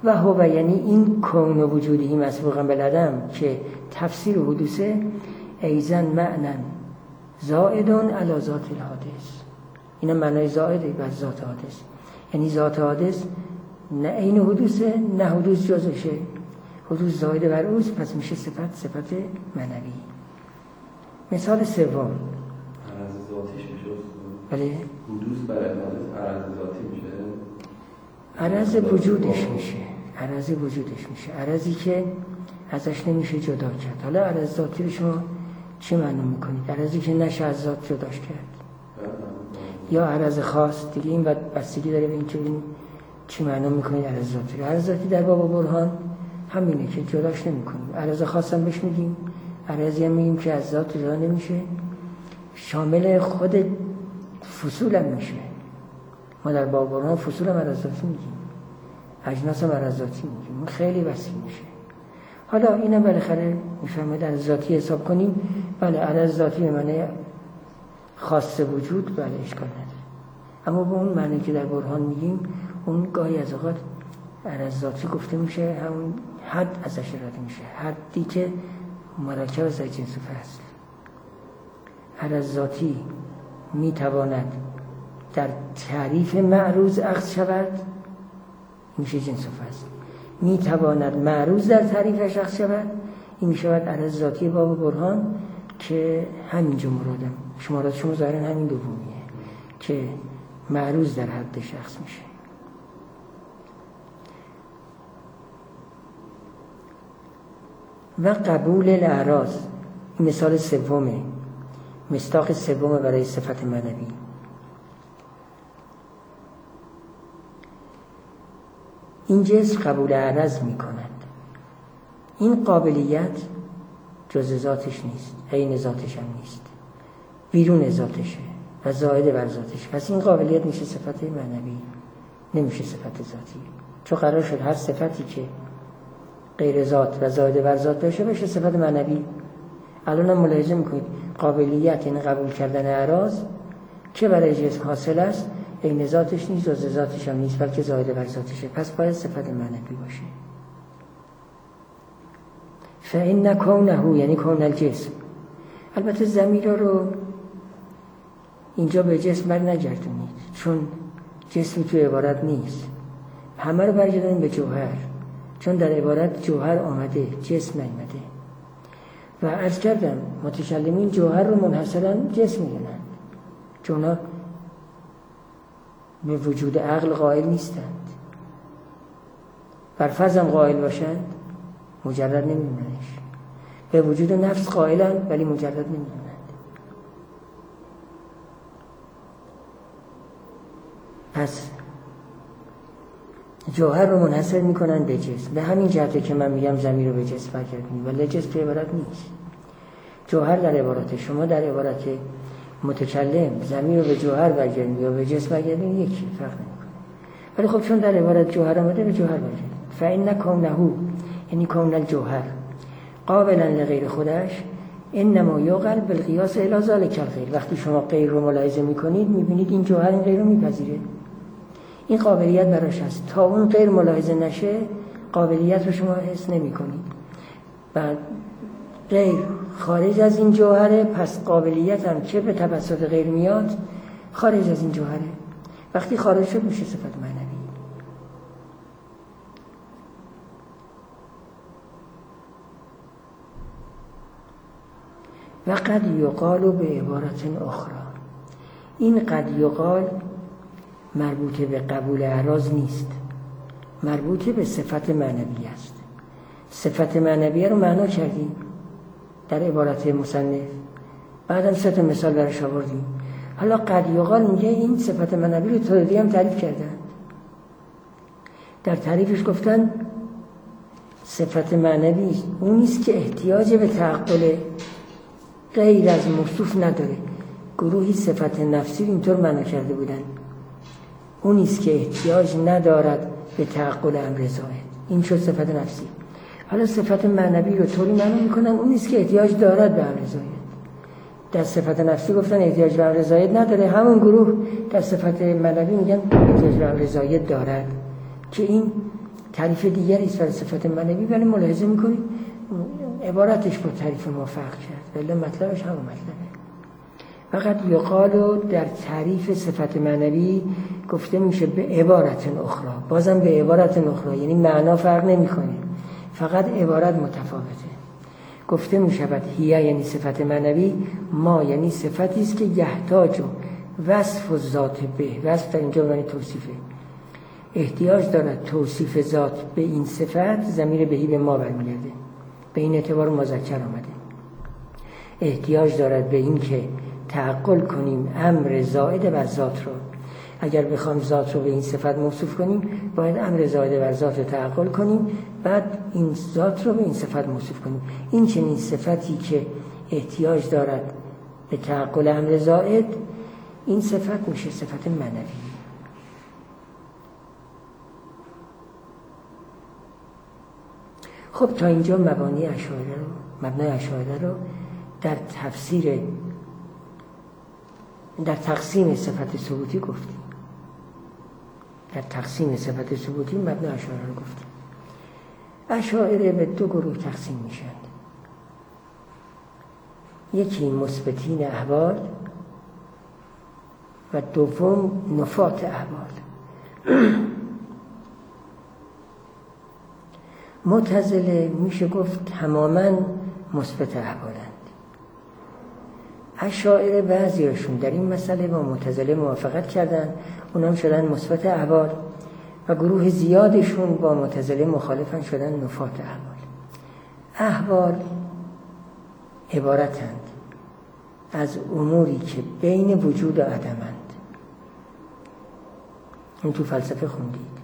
و هو یعنی این کون و وجودی مسبوقا بالعدم که تفسیر حدوثه ایزن معنن زائدون علی ذات الحادث. این معنای زائده بر ذات حادث، یعنی ذات حادث نه عین حدوثه نه حدوث جزشه، حدوث زائده بر اوست، پس میشه صفت صفت معنوی. مثال سوم عرض ذاتیش میشه. بله حدوث بر حادث عرض ذاتی میشه، عرض وجودش میشه، عرض وجودش میشه، عرضی که ازش نمیشه جدا کرد. حالا عرض ذاتی رو شما چی معلوم میکنید؟ عرضی که نشه از ذات جداش کرد یا عرض خاص دیگه. این بستگی داره به اینکه این چی معلوم میکنید عرض ذاتی رو. عرض ذاتی در باب برهان همینه که جداش نمیکنیم. عرض خاص هم بهش میگیم، عرضی هم میگیم که از ذات جدا نمیشه، شامل خود فصول هم میشه. ما در باب برهان فصول هم عرض ذاتی میگیم، اجناس هم عرض ذاتی میگیم، خیلی وسیع میشه. حالا اینم بالاخره میفهمید عرض ذاتی حساب کنیم. بله عرض ذاتی به معنی خاص وجود، بله اشکال نداره، اما به اون معنی که در برهان میگیم اون گاهی از اوقات عرض ذاتی گفته میشه همون حد ازش اراده میشه، حدی که مرکب از جنس و فصل. عرض ذاتی میتواند در تعریف معروض اخذ شود، میشه جنس و فصل. میتواند معروض در تعریفش اخذ شود، این میشود عرض ذاتی باب برهان که همینجا مرادم شمارات شما ظاهرا همین دومیه که معروض در حد شخص میشه. و قبول الاعراض، این مثال سومه، مصداق سومه برای صفت معنوی. این جسم قبول اعراض میکند، این قابلیت جز ذاتش نیست، عین ذاتش هم نیست، بیرون ذاتشه و زائد بر ذاتش. پس این قابلیت میشه صفت معنوی، نمیشه صفت ذاتی، چون قرار شد هر صفتی که غیر ذات و زائد بر ذات باشه بشه صفت معنوی. الان هم ملاحظه میکنید قابلیت یعنی قبول کردن اعراض که برای جسم حاصل است، عین ذاتش نیست، جز ذاتش هم نیست، بلکه زائد بر ذاتشه، پس باید صفت معنوی باشه. فإن کونه یعنی کون الجسم. البته ضمیر رو اینجا به جسم بر نگردونید، چون جسمی تو عبارت نیست، همه رو برگردونید به جوهر، چون در عبارت جوهر آمده، جسم نیامده. و عرض کردم متکلمین جوهر رو منحصراً جسم میدونن، چون به وجود عقل قائل نیستند. بر فرضم قائل باشند مجرد نمیدوننش، به وجود نفس قائلند ولی مجرد نمیدونند. پس جوهر رو منحصر میکنن به جسم. به همین جهته که من میگم ضمیر رو به جسم برگردونید، ولی جسم تو عبارت نیست. جوهر در عبارت شما، در عبارت متکلم ضمیر رو به جوهر برگردونید یا به جسم برگردونید یکی فرق نمیکنه. ولی خب چون در عبارت جوهر آمده به جوهر برگردونید. فإن کونه یعنی کون الجوهر قابلا لغیر خودش انما یقل بالقیاس الی ذلک الغیر. وقتی شما غیر رو ملاحظه میکنید میبینید این جوهر این غیر رو میپذیره، این قابلیت براش هست. تا اون غیر ملاحظه نشه قابلیت رو شما حس نمی کنید. بعد غیر خارج از این جوهره، پس قابلیت هم که به توسط غیر میاد خارج از این جوهره. وقتی خارج شد میشه صفت معنوی. و قد یقال به عبارت اخرى، این قد یقال مربوطه به قبول اعراض نیست، مربوطه به صفت معنوی است. صفت معنوی رو معنا کردیم در عبارت مصنف، بعدم سه تا مثال برش آوردیم. حالا قد یقال میگه این صفت معنوی رو طوری هم تعریف کردن. در تعریفش گفتن صفت معنوی اون نیست که احتیاج به تعقل غیر از موصوف نداره. گروهی صفت نفسی اینطور معنا کرده بودن، اون نیست که احتیاج ندارد به تعقل امر زائد، این شد صفت نفسی. حالا صفت معنوی رو طوری معنا میکنن اون نیست که احتیاج دارد به امر زائد. در صفت نفسی گفتن احتیاج به امر زائد نداره، همون گروه در صفت معنوی میگن احتیاج به امر زائد دارد، که این تعریف دیگری است برای صفت معنوی، ولی ملاحظه میکنید عبارتش با تعریف ما فرق کرد، ولی مطلبش همون مطلبه. فقط یقالو در تعریف صفت معنوی گفته میشه به عبارت اخرى، بازم به عبارت اخرى، یعنی معنا فرق نمیکنه، فقط عبارت متفاوته. گفته میشود هیه یعنی صفت معنوی، ما یعنی صفتی است که یحتاج وصف و ذات به، وصف در اینجا معنی توصیفه، احتیاج دارد توصیف ذات به این صفت، ضمیر بهی به ما برمیگرده، به این اعتبار مذکر آمده. احتیاج دارد به این که تعقل کنیم امر زائد بر ذات رو. اگر بخوام ذات رو به این صفت موصوف کنیم، باید امر زائد بر ذات رو تعقل کنیم، بعد این ذات رو به این صفت موصوف کنیم. این چنین صفتی که احتیاج دارد به تعقل امر زائد، این صفت میشه صفت معنوی. خب تا اینجا مبانی اشاعره رو، مبنای اشاعره رو در تفسیر، در تقسیم صفت ثبوتی گفتیم. در تقسیم صفت ثبوتی مبنای اشاعره رو گفتیم. اشاعره به دو گروه تقسیم میشن، یکی مثبتین احوال و دوم نفات احوال. معتزله میشه گفت تماما مثبت احوالند. اشاعره بعضیاشون در این مسئله با معتزله موافقت کردن، اونام شدن مثبت احوال، و گروه زیادشون با معتزله مخالفن، شدن نفات احوال. احوال عبارتند از اموری که بین وجود و عدمند. این تو فلسفه خوندید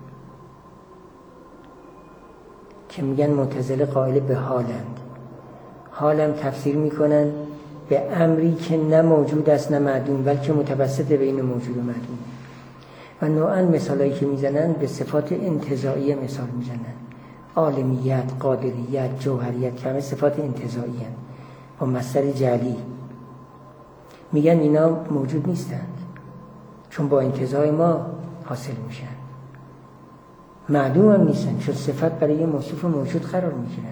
که میگن معتزله قائل به حالند، حالم تفسیر میکنن به امری که نه موجود است نه معدوم، بلکه متوسط بین موجود و معدوم. و نوعاً مثالایی که میزنن به صفات انتزاعی مثال میزنن، عالمیت، قادریت، جوهریت، که همه صفات انتزاعی هستند با مصدر جعلی. میگن اینا موجود نیستند چون با انتزاع ما حاصل میشن، معدوم هم نیستن چون صفت برای یه موصوف موجود قرار میگیرن.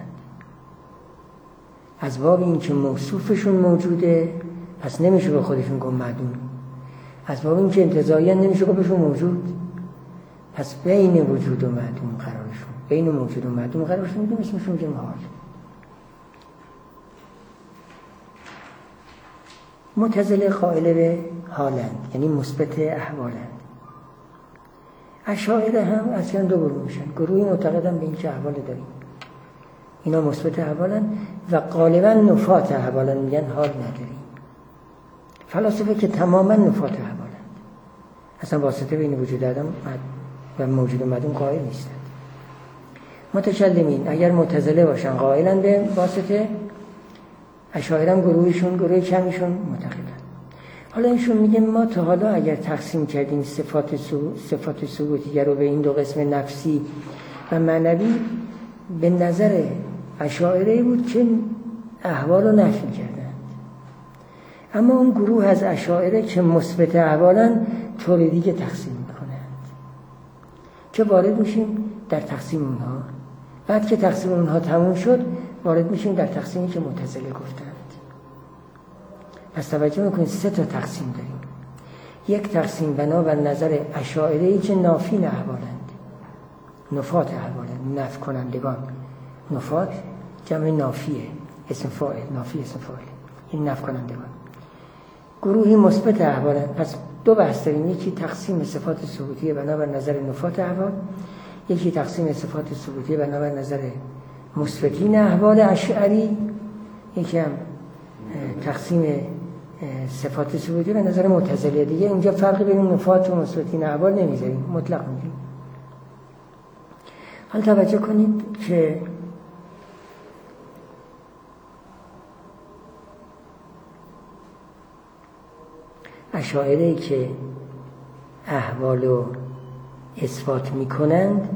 از باب این که موصوفشون موجوده پس نمیشه به خودشون گفت معدوم، از باب این که انتزاعی نمیشه گفت بهشون موجود، پس بین وجود و معدوم قرارشون، بین موجود و معدوم قرارشون میدیم، اسمشون میگیم حال. معتزله قائل به حالند، یعنی مثبت احوالند. اشاعره هم اصلا دو گروه میشن، گروهی معتقدن به این که احوال داریم، اینا مثبت احوالند، و غالبا نفات احوالند، میگن حال نداریم. فلاسفه که تماما نفات احوالند، اصلا واسطه بین وجود آدم و موجود و معدوم قائل نیستند. متکلمین اگر معتزله باشن قائلن به واسطه، اشاعره هم گروهشون گروه کمیشون معتقدن. حالا ایشون میگه ما تا حالا اگر تقسیم کردیم صفات صفات ثبوتیه رو به این دو قسم نفسی و معنوی، به نظر اشاعره بود که احوال رو نفی کردند. اما اون گروه از اشاعره که مثبت احوالن طور دیگه تقسیم میکنند که وارد میشیم در تقسیم اونها. بعد که تقسیم اونها تموم شد وارد میشیم در تقسیمی که معتزله گفتند. پس توجه میکنید سه تا تقسیم داریم. یک تقسیم بنابر نظر اشاعره‌ای که نافین احوالند، نفات احوالند، نفی کنندگان. نفات جمع نافیه، اسم فاعل، نافی اسم فاعل، این نفی کنندگان. گروهی مثبت احوالند. پس دو بحث داریم، یکی تقسیم صفات ثبوتیه بنابر نظر نفات احوال، یکی تقسیم صفات ثبوتیه بنابر نظر مثبتین احوال اشعری، یکی هم تقسیم صفات ثبوتی به نظر معتزله. دیگه اینجا فرقی بین نفات و مثبتین احوال نمیذاریم، مطلق میگیم. حالا توجه کنید که اشاعره‌ای که احوال رو اثبات میکنند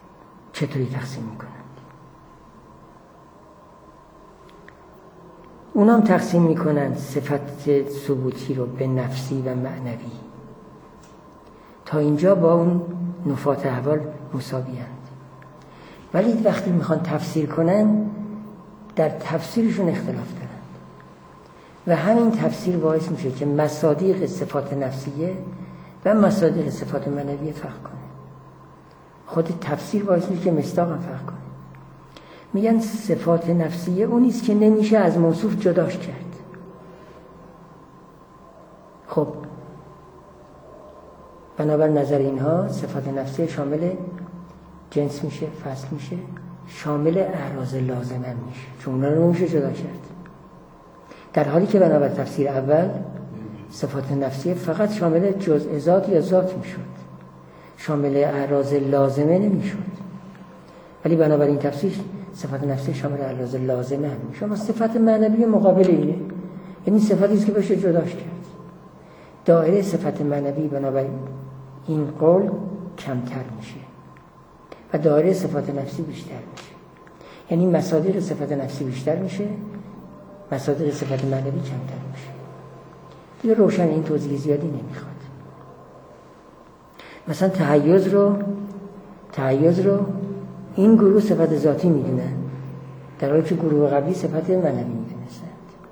چطوری تقسیم میکنند؟ اونام تقسیم میکنن صفت ثبوتی رو به نفسی و معنوی. تا اینجا با اون نفات احوال مساوی‌اند، ولی وقتی میخوان تفسیر کنن در تفسیرشون اختلاف دارن و همین تفسیر باعث میشه که مصادیق صفات نفسیه و مصادیق صفات معنویه فرق کنه. خود تفسیر باعث میشه که مصداق هم فرق کنه. میگن صفات نفسیه اونیست که نمیشه از موصوف جداش کرد. خب بنابر نظر اینها صفات نفسیه شامل جنس میشه، فصل میشه، شامل اعراض لازمه میشه، چون اونا رو نمیشه جدا کرد. در حالی که بنابر تفسیر اول صفات نفسیه فقط شامل جزء ذات یا ذات میشد، شامل اعراض لازمه نمیشد. ولی بنابر این تفسیر صفات نفسیه شامل اعراض لازمه هم میشه. اما صفت معنوی مقابل اینه، یعنی صفتی است که بشه جداش کرد. دایره صفت معنوی بنابر این قول کمتر میشه و دایره صفات نفسی بیشتر میشه. یعنی مصادیق صفت نفسی بیشتر میشه، مصادیق صفت معنوی کمتر میشه. دیگه روشن این توضیح زیادی نمیخواد. مثلا تحیز رو تحیز رو این گروه صفت ذاتی میدونن، در حالی که گروه قبلی صفت معنوی میدونستند.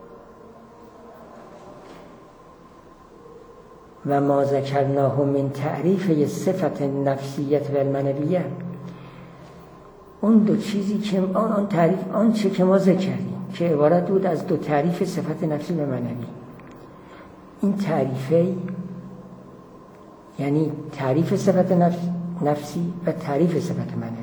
و ما ذکرناه من تعریف صفت نفسیت و المعنویه، اون دو چیزی که آن آن تعریف آن چه که ما ذکر کردیم که عبارت بود از دو تعریف صفت نفسی و معنوی. این تعریفه یعنی تعریف صفت نفس نفسی و تعریف صفت معنوی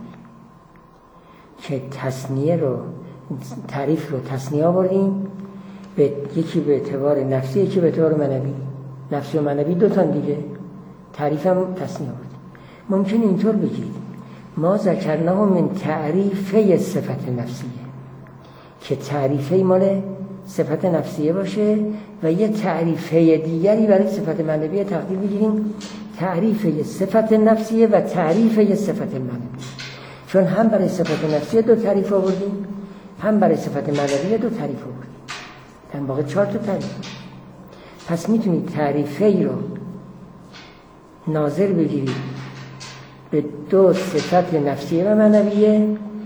که تثنیه رو تعریف رو تثنیه آوردیم، به یکی به اعتبار نفسی یکی به اعتبار معنوی. نفسی و معنوی دو تا دیگه، تعریف هم تصنیه بود. ممکن اینطور بگید ما ذکرناه من تعریفه صفت نفسیه، که تعریفه مال صفت نفسیه باشه و یه تعریفه دیگری برای صفت معنوی تقدیر بگیریم، تعریفه صفت نفسیه و تعریفه صفت معنوی. چون هم برای صفت نفسیه دو تعریف آوردیم، هم برای صفت معنوی دو تعریف آوردیم، در واقع چهار تا تعریف. پس میتونید تعریفه ای رو ناظر بگیرید به دو صفت نفسیه و معنویه،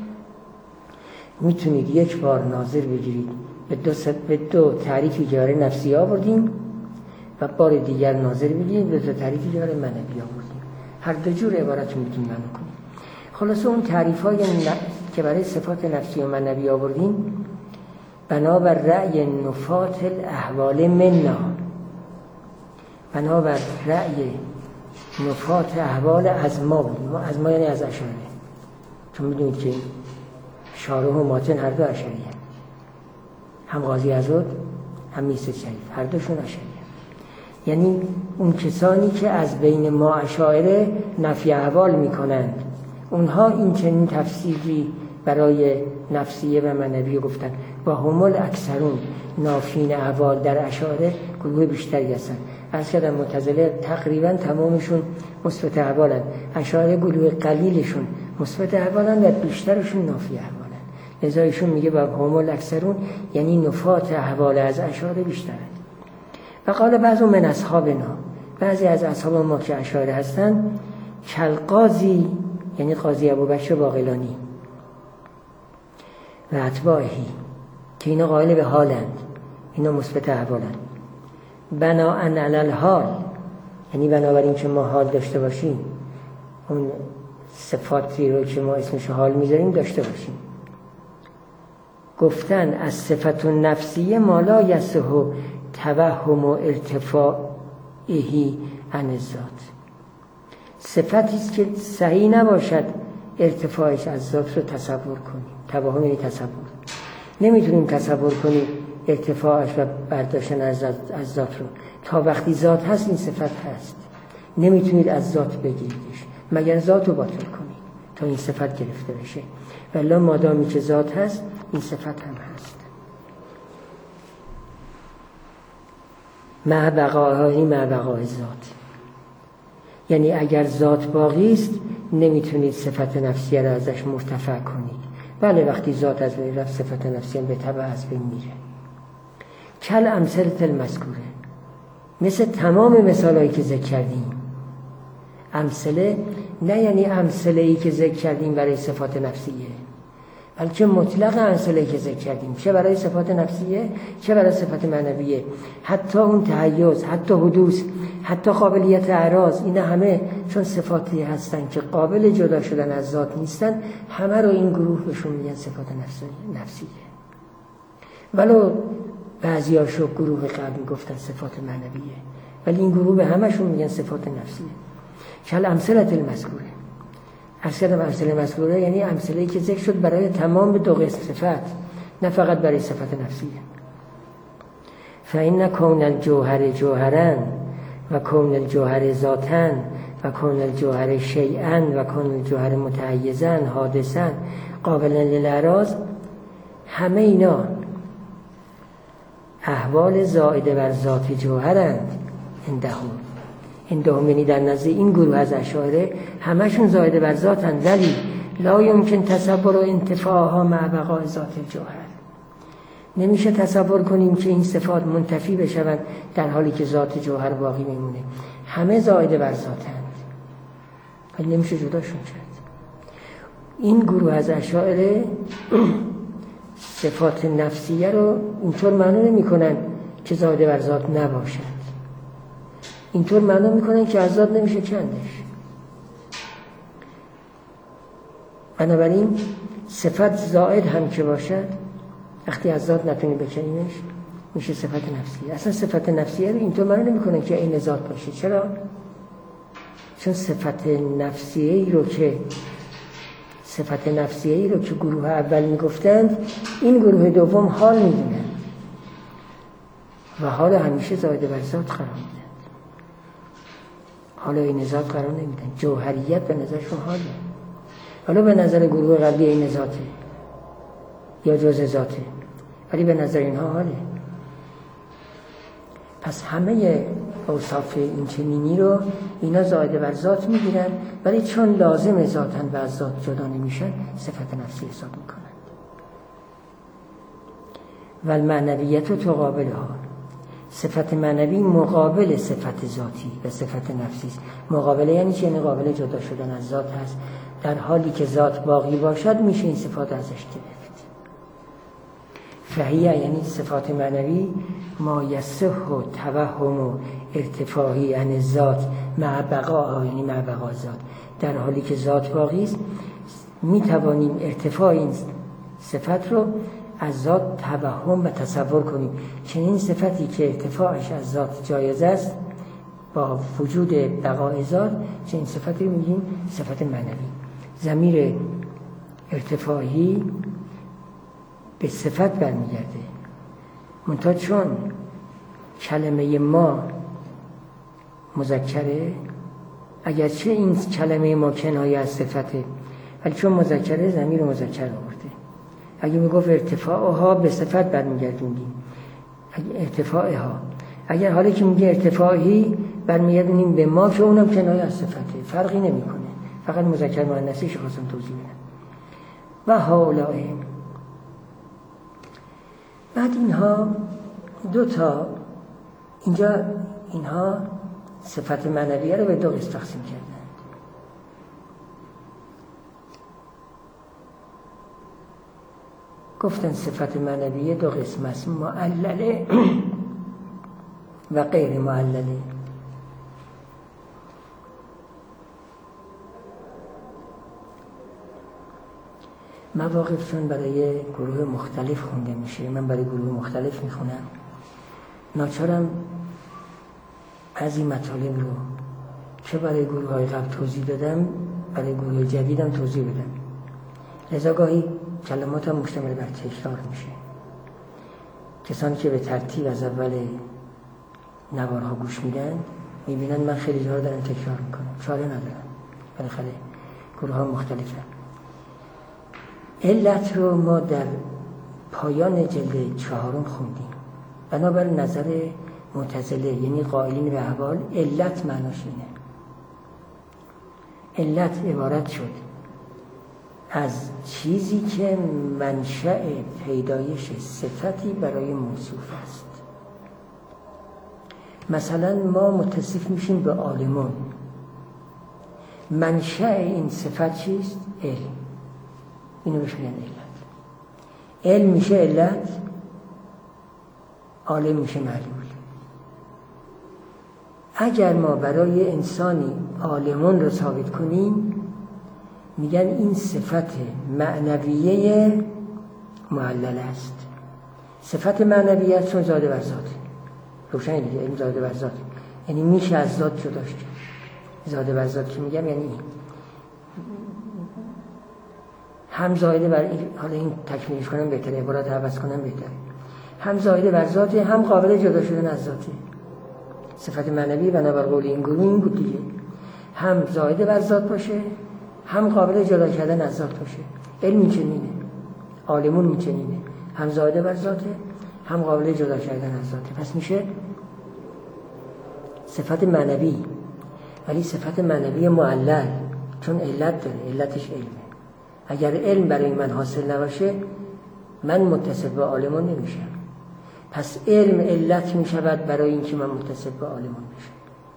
میتونید یک بار ناظر بگیرید به دو, به دو تعریفی که برای نفسیه آوردیم و بار دیگر ناظر بگیرید به دو تعریفی که برای معنویه آوردیم. هر دو جور عبارت رو میتونید معنی کنید. خلاصه اون تعریف های که برای صفات نفسی و معنوی آوردیم بنابر رأی نفات الاحوال منا، بنابر رأی نفات احوال از ما بودیم. از ما یعنی از اشعری، چون میدونید که شارح و ماتن هر دو اشعری هم. هم قاضی عزاد هم میسر شریف هر دوشون اشعری هم. یعنی اون کسانی که از بین ما اشاعره نفی احوال میکنند، اونها این چنین تفسیری برای نفسیه و معنوی گفتن. با همول اکثرون نافین احوال در اشاعره گروه بیشتری هستن. از کردن معتزله تقریبا تمامشون مثبت احوالن، اشاعره گروه قلیلشون مثبت احوالن و بیشترشون نافی احوالن. لذا ایشون میگه با همول اکثرون یعنی نفات احوال از اشاعره بیشترن. و قال بعض من اصحابنا، بعضی از اصحاب ما که اشاعره هستن، کالقاضی یعنی قاضی ابوبکر باقلانی و اتباعی که اینا قائل به حالند، اینا مثبت احوالند. بناءً علی الحال یعنی بنابراین که ما حال داشته باشیم، اون صفاتی رو که ما اسمش حال میذاریم داشته باشیم. گفتن از صفت نفسیه ما لا یصح توهم و ارتفاعی عن الذات، صفتی است که صحیح نباشد ارتفاعش از ذات رو تصور کنیم. توهم یعنی تصور، نمیتونیم تصور کنیم ارتفاعش و برداشتن از ذات رو. تا وقتی ذات هست این صفت هست، نمیتونید از ذات بگیریدش مگر ذات رو باطل کنید تا این صفت گرفته بشه. ولی مادامی که ذات هست این صفت هم هست. مع بقاهایی مع بقای ذات، یعنی اگر ذات باقی است نمیتونید صفت نفسیه را ازش مرتفع کنید. بله وقتی ذات از بین رفت صفت نفسیه به تبع از بین میره. کل امثله المذکوره، مثل تمام مثالهایی که ذکر کردیم. امثله نه یعنی امثله‌ای که ذکر کردیم برای صفات نفسیه، بلکه مطلق امثله‌ای که ذکر کردیم، چه برای صفات نفسیه چه برای صفات معنویه. حتی اون تحیز، حتی حدوث، حتی قابلیت اعراض، اینا همه چون صفاتی هستن که قابل جدا شدن از ذات نیستن، همه رو این گروه بهشون میگن صفات نفسیه. ولو بعضیاشو گروه قبل میگفتن صفات معنویه، ولی این گروه به همشون میگن صفات نفسیه. کل امثله المذکوره، اصلا امثله مذکوره یعنی امثله‌ای که ذکر شد برای تمام دو قسم صفت، نه فقط برای صفت نفسیه. فإن کون الجوهر جوهرا و کون الجوهر ذاتا و کون الجوهر شیئا و کون الجوهر متحیزا حادثا قابلا للاعراض، همه اینا احوال زائده بر ذات جوهرند. اندهم اندهم یعنی در نزد این گروه از اشاعره همشون زائده بر ذاتند، ولی لا یمکن تصور و انتفاعها مع بقاء ذات الجوهر. نمیشه تصور کنیم که این صفات منتفی بشوند در حالی که ذات جوهر باقی میمونه. همه زائده بر ذاتند، ولی نمیشه جداشون کرد. این گروه از اشاعره صفات نفسیه رو اینطور معنی نمی‌کنن که زائده بر ذات نباشند، اینطور معنی می‌کنن که از ذات نمیشه کندش. بنابراین صفت زائد هم که باشد، وقتی از ذات نتونی بکنیمش میشه صفت نفسیه. اصلا صفت نفسیه رو اینطور معنی نمی‌کنن که این ذات باشه. چرا؟ چون صفت نفسیه ای رو که صفت نفسیه ای رو که گروه اول میگفتند، این گروه دوم حال میدونن و حال همیشه زائده بر ذات قرار میدن. حالا این ذات قرار نمیدن، جوهریت به نظرشون حاله. حالا به نظر گروه قبلی این ذاته یا جز ذاته، ولی به نظر اینها حاله. پس همه اوصاف این چنینی رو اینا زائده بر ذات میگیرن، ولی چون لازم ذاتن و از ذات جدا نمیشن صفت نفسی حساب میکنن. و المعنویت تقابلها، صفت معنوی مقابل صفت ذاتی و صفت نفسی است. مقابله یعنی چه؟ یعنی قابل جدا شدن از ذات هست. در حالی که ذات باقی باشد میشه این صفات ازش گرفت. فهیه یعنی صفات معنوی ما یصح و توهم و ارتفاعی عن ذات مع بقا، یعنی مع بقا ذات، در حالی که ذات باقی است می توانیم ارتفاع این صفت رو از ذات توهم و تصور کنیم. چنین صفتی که ارتفاعش از ذات جایز است با وجود بقای ذات، چنین صفتی رو میگیم صفت معنوی. ضمیر ارتفاعی به صفت برمیگرده، منتها چون کلمه ما مذکره، اگرچه این کلمه ما کنایه از صفته، ولی چون مذکره ضمیر مذکر آورده. اگه میگفت ارتفاعها به صفت برمیگردونیم، ارتفاعها، اگر حالی که میگه ارتفاعی برمیگردونیم به ما که اونم کنایه از صفته، فرقی نمیکنه، فقط مذکر مؤنثیش خواستم توضیح بدم. و هؤلاء، بعد اینها دو تا اینجا اینها صفت معنویه رو به دو قسم تقسیم کردن. گفتن صفت معنویه دو قسم است، معلله و غیر معلله. مواقف چون برای گروه مختلف خونده میشه، من برای گروه مختلف میخونم، ناچارم از این مطالب رو چه برای گروه های قبل توضیح دادم برای گروه جدیدم توضیح بدم. لذا گاهی کلمات هم مشتمل بر تکرار میشه. کسانی که به ترتیب از اول نوارها گوش میدن میبینن من خیلی جا رو دارم تکرار میکنم، چاره ندارم، بالاخره گروه ها مختلفه. علت رو ما در پایان جلد چهارم خوندیم. بنابر نظر معتزله یعنی قائلین به احوال، علت معناش اینه. علت عبارت شد از چیزی که منشأ پیدایش صفتی برای موصوف است. مثلا ما متصف میشیم به عالمون. منشأ این صفت چیست؟ علم. اینو بهش میگن علت. علم میشه علت، عالم میشه معلول. اگر ما برای انسانی عالمون رو ثابت کنیم، میگن این صفت معنویه معلل است. صفت معنویت چون زاده بر ذات، روشن دیگه، علم زاده بر ذات، یعنی میشه از ذات جداش کرد. زاده بر ذات که میگم یعنی این هم زایده بر این، حالا این تکمیلش کنم بهتره، عبارات عوض کنم بهتره، هم زایده بر ذاته، هم قابل جدا شدن از ذاته. صفت معنوی بنابر قول این گروه این بود دیگه، هم زایده بر ذات باشه، هم قابل جدا کردن از ذات باشه. علم میچنینه، عالمون میچنینه، هم زایده بر ذاته، هم قابل جدا کردن از ذاته. پس میشه صفت معنوی، ولی صفت معنوی معلل، چون علت داره، علتش علمه. اگر علم برای من حاصل نباشه، من متصف به عالمون نمیشم. پس علم علت میشود برای اینکه من متصف به عالمون بشم.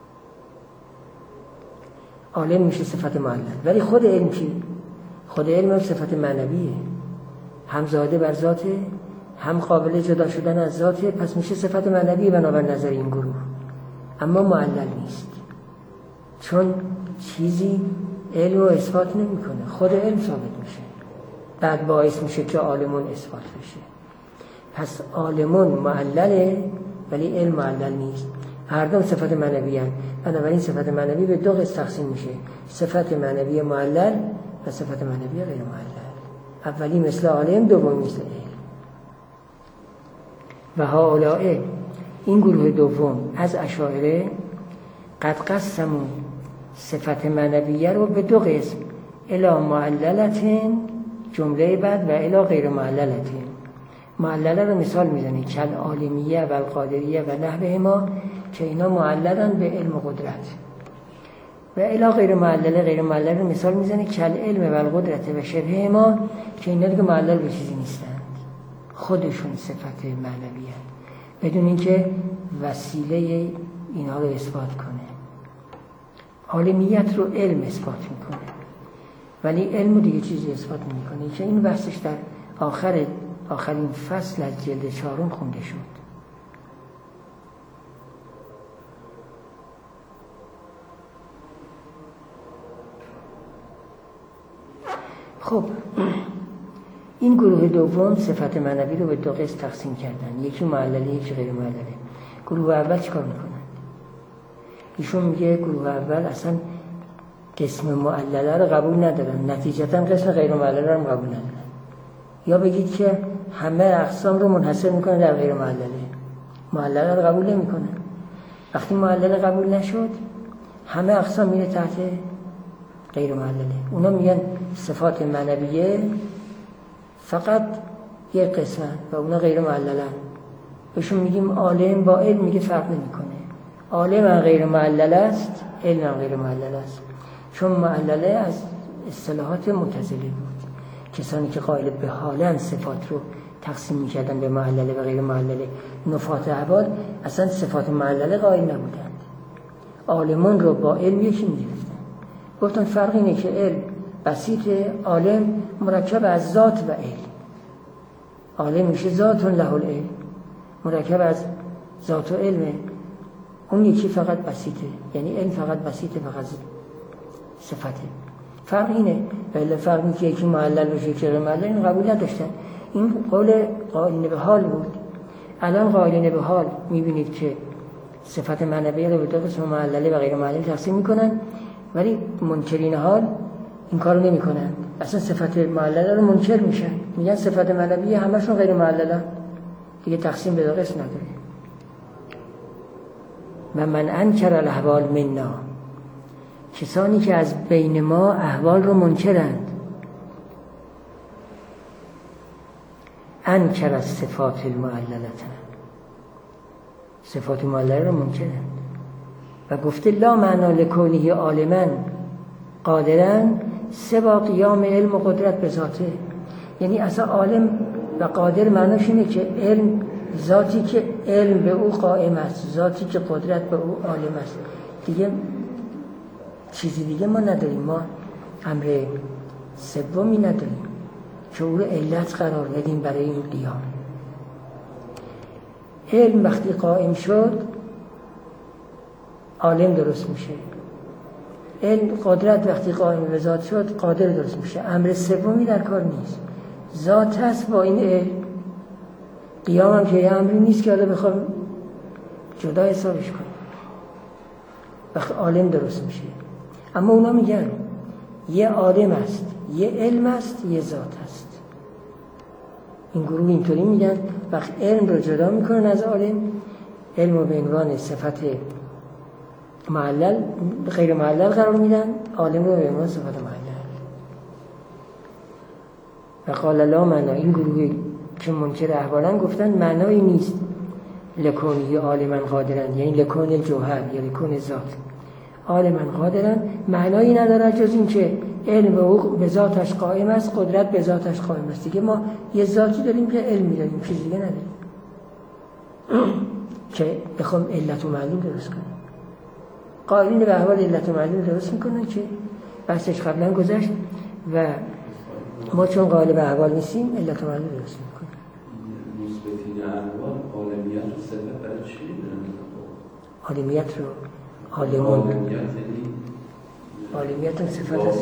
عالم میشه صفت معلل، ولی خود علم چی؟ خود علم هم صفت معنویه، هم زاده بر ذاته، هم قابل جدا شدن از ذاته. پس میشه صفت معنوی بنابر نظر این گروه، اما معلل نیست، چون چیزی علم رو اثبات نمیکنه، خود علم ثابت میشه، بعد باعث میشه که عالمون اثبات بشه. پس عالمون معلله، ولی علم معلل نیست. هر دو صفت معنوی هستند، بنابراین صفت معنوی به دو قسم تقسیم میشه: صفت معنوی معلل و صفت معنوی غیر معلل. اولی مثل عالم، دومی مثل علم. و هؤلاء، این گروه دوم از اشاعره، قد قسموا صفت معنویه رو به دو قسم: الی معللتین، جمله بعد، و الی غیر معللتین. معلله رو مثال میزنه: کل عالمیه و القادریه و نحوه ما، که اینا معللن به علم و قدرت. و الی غیر معلله، غیر معلل رو مثال میزنه: کل علم و القدرت و شبه ما، که اینا دیگه معلل به چیزی نیستند، خودشون صفت معنویه، بدون اینکه وسیله اینا رو اثبات کنه. عالمیت رو علم اثبات میکنه، ولی علم رو دیگه چیزی اثبات نمیکنه، که این بحثش در آخر آخرین فصل از جلد چهارم خونده شد. خب این گروه دوم صفت معنوی رو به دو قسم تقسیم کردن: یکی معلله، یکی غیر معلله. گروه اول چیکار میکنن؟ ایشون میگه گروه اول اصلا قسم معلله رو قبول ندارن، نتیجتا قسم غیر معلله رو قبول ندارن. یا بگید که همه اقسام رو منحصر میکنه در غیر معلله، معلله رو قبول نمیکنه. وقتی معلله قبول نشد، همه اقسام میره تحت غیر معلله. اونا میگن صفات معنویه فقط یک قسمه و اونا غیر معلله. بهشون میگیم عالم با علم، میگه فرق نمیکنه، عالم غیر معلله است، علم غیر معلله است. چون معلله از اصطلاحات معتزله بود، کسانی که قائل به حالن صفات رو تقسیم میکردن به معلله و غیر معلله. نفات احوال اصلا صفات معلله قائل نبودند، عالمون رو با علم یکی میگرفتن. گفتن فرق اینه که علم بسیط، عالم مرکب از ذات و علم. عالم میشه ذات له العلم، مرکب از ذات و علمه. اون یکی فقط بسیطه، یعنی علم فقط بسیطه، فقط صفته. فرق اینه. ولی فرق اینه که یکی معلل بشه که غیر معلل، این قبول نداشتن. این قول قائلین به حال بود. الان قائلین به حال میبینید که صفت معنویه رو به دو قسم معلله و غیر معلل تقسیم میکنن، ولی منکرین حال این کارو نمیکنن، اصلا صفت معلله رو منکر میشن، میگن صفت معنویه همشون غیر معلله، دیگه تقسیم به دو قسم نداره. و من انکر الاحوال منا، کسانی که از بین ما احوال رو منکرند، انکر از صفات المعللت، صفات معلله رو منکرند و گفته لا معنا لکونه عالما قادرا سوا قیام علم و قدرت به ذاته. یعنی اصلا عالم و قادر معناش اینه که علم ذاتی که علم به او قائم است، ذاتی که قدرت به او عالم است. دیگه چیزی دیگه ما نداریم. ما امر سومی نداریم که او رو علت قرار بدیم برای این قیام. علم وقتی قائم شد عالم درست میشه. علم قدرت وقتی قائم به ذات شد قادر درست میشه. امر سومی در کار نیست، ذات هست با این علم. قیام هم که یه امری نیست که حالا بخوام جدا حسابش کنیم. وقتی عالم درست میشه. اما اونا میگن یه عالم است، یه علم است، یه ذات است. این گروه اینطوری میگن. وقتی علم رو جدا میکنن از عالم، علم رو به عنوان صفت معلل غیر معلل قرار میدن، عالم رو به عنوان صفت معلل. و قال لا معنا، این گروه که منکر احوالن گفتن معنایی نیست لکونی عالما قادرن، یعنی لکون الجوهر یا لکون ذات عالما قادرن، معنایی نداره جز این که علم به ذاتش قائم است، قدرت به ذاتش قائم است. دیگه ما یه ذاتی داریم که علم داریم، چیز دیگه نداریم که بخوام علت و معلول درست کنیم. قائلین به احوال علت و معلول درست میکنن که بحثش قبلا گذشت و ما چون قائل به احوال نیستیم علت و معلول درست میکنیم. مثبتین احوال عالمیت رو صفت برای چی میدونن؟ عالمیت رو عالم عالمیت یعنی عالمیت اون صفت است. است.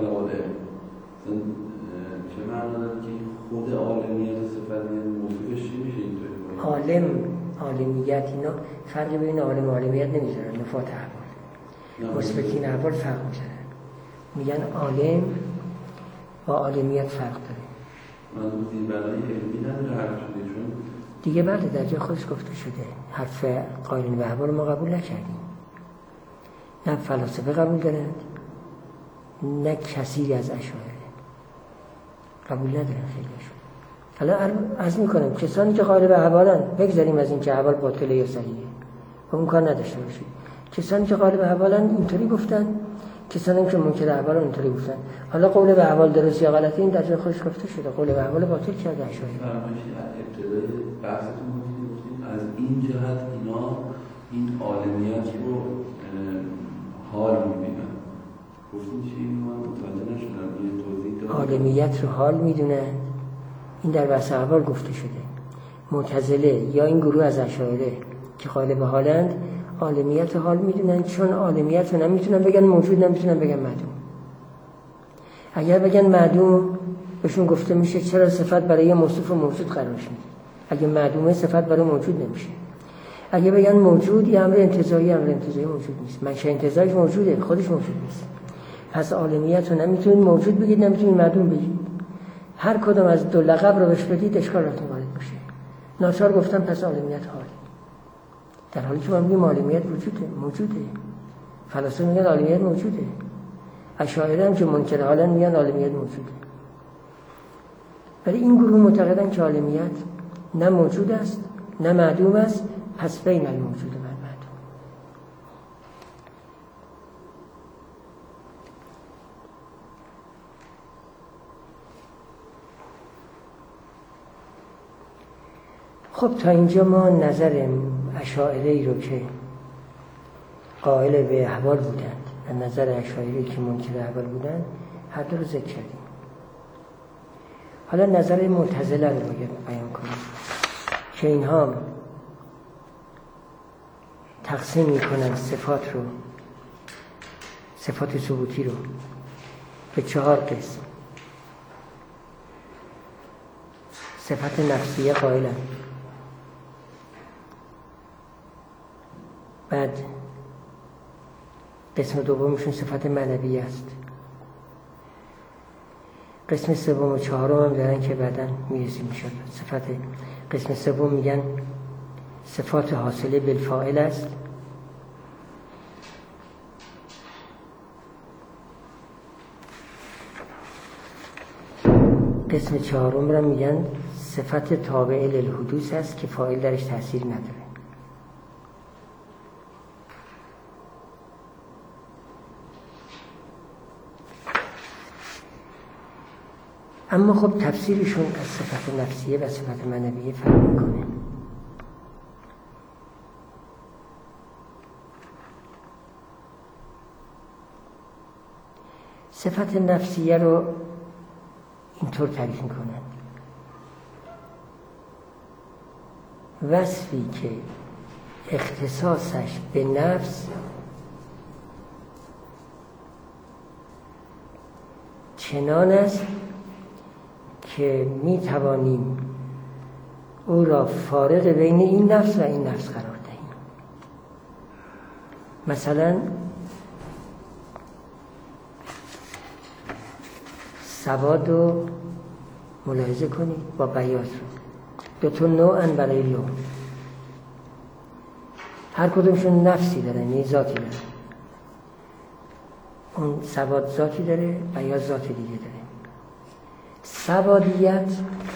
چه معنی داره که خود عالمیت صفت موضوعش چی میشه اینطوری؟ عالم عالمیت اینا فرقی بین عالم و عالمیت نمیذارن. نفات احوال مثبتین احوال فرق میذارن، میگن عالم با عالمیت فرق داره. من زیبرای علمی نداره حرف شده چون دیگه بعد در جای خودش گفته شده. حرف قائلین به احوال ما قبول نکردیم، نه فلاسفه قبول دارند نه کثیری از اشاعره قبول ندارن. خیلیشون حالا عرض میکنم کسانی که قائل به احوالن، بگذاریم از این که احوال باطله یا صحیحه، اون کار نداشته باشید. کسانی که قائل به احوالن اینطوری گفتن، کسانی که منکر احوالن اینطوری گفتن. حالا قول به احوال درست یا غلطه این در جای خودش گفته شده. قول به احوال باطل کرده اشاعره. فرمایشی ابتدای بحثتون گفتید از این جهت اینا این عالمیت رو حال می‌بینن. گفتین چی؟ من متوجه نشدم. یه توضیح داد. عالمیت رو حال میدونن. این در بحث احوال گفته شده. معتزله یا این گروه از اشاعره که قائل به حالند عالمیت حال میدونن، چون عالمیت رو نمیتونن بگن موجود، نمیتونن بگن معدوم. اگر بگن معدوم بهشون گفته میشه چرا صفت برای یه موصوف موجود قرارش میده. اگه معدومه صفت برای موجود نمیشه. اگه بگن موجود، یه امر انتزاعی، امر انتزاعی موجود نیست. منشأ انتزاعش موجوده، خودش موجود نیست. پس عالمیت رو نمیتونید موجود بگید، نمیتونید معدوم بگید. هر کدوم از دو لقب رو بهش بدید اشکالاتون وارد میشه. ناچار گفتم پس عالمیت حال، در حالی که ما میگیم عالمیت وجوده، موجوده. فلاسفه میگن عالمیت موجوده. اشاعره هم که منکر حالن میگن عالمیت موجوده. ولی این گروه معتقدن که عالمیت نه موجود است نه معدوم است، پس بین الموجود و المعدوم. خب تا اینجا ما نظر اشاعره‌ای رو که قائل به احوال بودند و نظر اشاعره‌ای که منکر احوال بودند هر دو رو ذکر کردیم. حالا نظر معتزله رو باید بیان کنیم که اینها تقسیم میکنن صفات رو، صفات ثبوتی رو به چهار قسم. صفت نفسیه قائلن، بعد قسم دومشون صفت معنویه است، قسم سوم و چهارم هم دارن که بعداً میرسیم میشد. صفت قسم سوم میگن صفات حاصله بالفاعل است، قسم چهارم را میگن صفت تابع للحدوث است که فاعل درش تأثیر نداره. اما خب تفسیرشون از صفت نفسیه و صفت معنویه فرق میکنه. صفت نفسیه رو اینطور تعریف میکنند: وصفی که اختصاصش به نفس چنان است که می توانیم او را فارق بین این نفس و این نفس قرار دهیم. مثلا سواد رو ملاحظه کنید با بیاض رو، دو تا نوعن برای لون، هر کدومشون نفسی داره، یعنی ذاتی داره. اون سواد ذاتی داره، بیاض ذات دیگه داره. سوادیت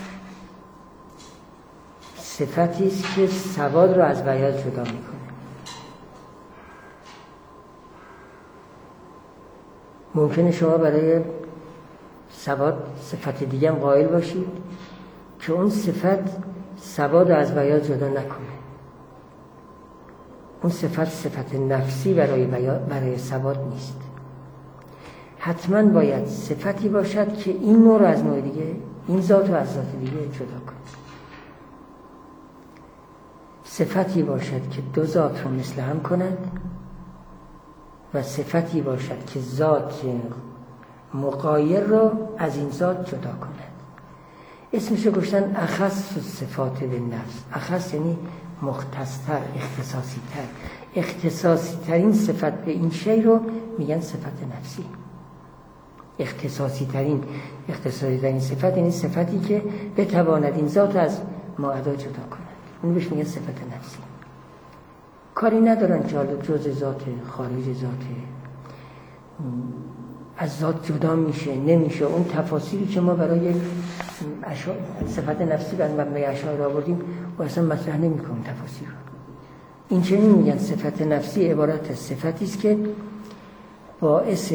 صفتی است که سواد رو از بیاض جدا میکنه. ممکنه شما برای سواد صفت دیگه هم قائل باشید که اون صفت سواد رو از بیاض جدا نکنه. اون صفت صفت نفسی برای برای سواد نیست. حتما باید صفتی باشد که این نوع رو از نوع دیگه، این ذات رو از ذات دیگه جدا کنه. صفتی باشد که دو ذات رو مثل هم کند و صفتی باشد که ذات مغایر رو از این ذات جدا کند. اسمشو گذاشتن اخص صفات به نفس. اخص یعنی مختص‌تر، اختصاصی تر. اختصاصی ترین صفت به این شی رو میگن صفت نفسی. اختصاصی ترین اختصاصی ترین صفت یعنی صفتی که بتواند این ذات از ماعدا جدا کند. اون بهش میگن صفت نفسی. کاری ندارن که حالا جز ذات، خارج ذات، از ذات جدا میشه نمیشه. اون تفاصیلی که ما برای اشعار صفت نفسی بر مبنای اشعار آوردیم و اصلا مطرح نمی‌کنیم تفاصیل رو. این چنین میگن صفت نفسی عبارت از صفتی است که باعث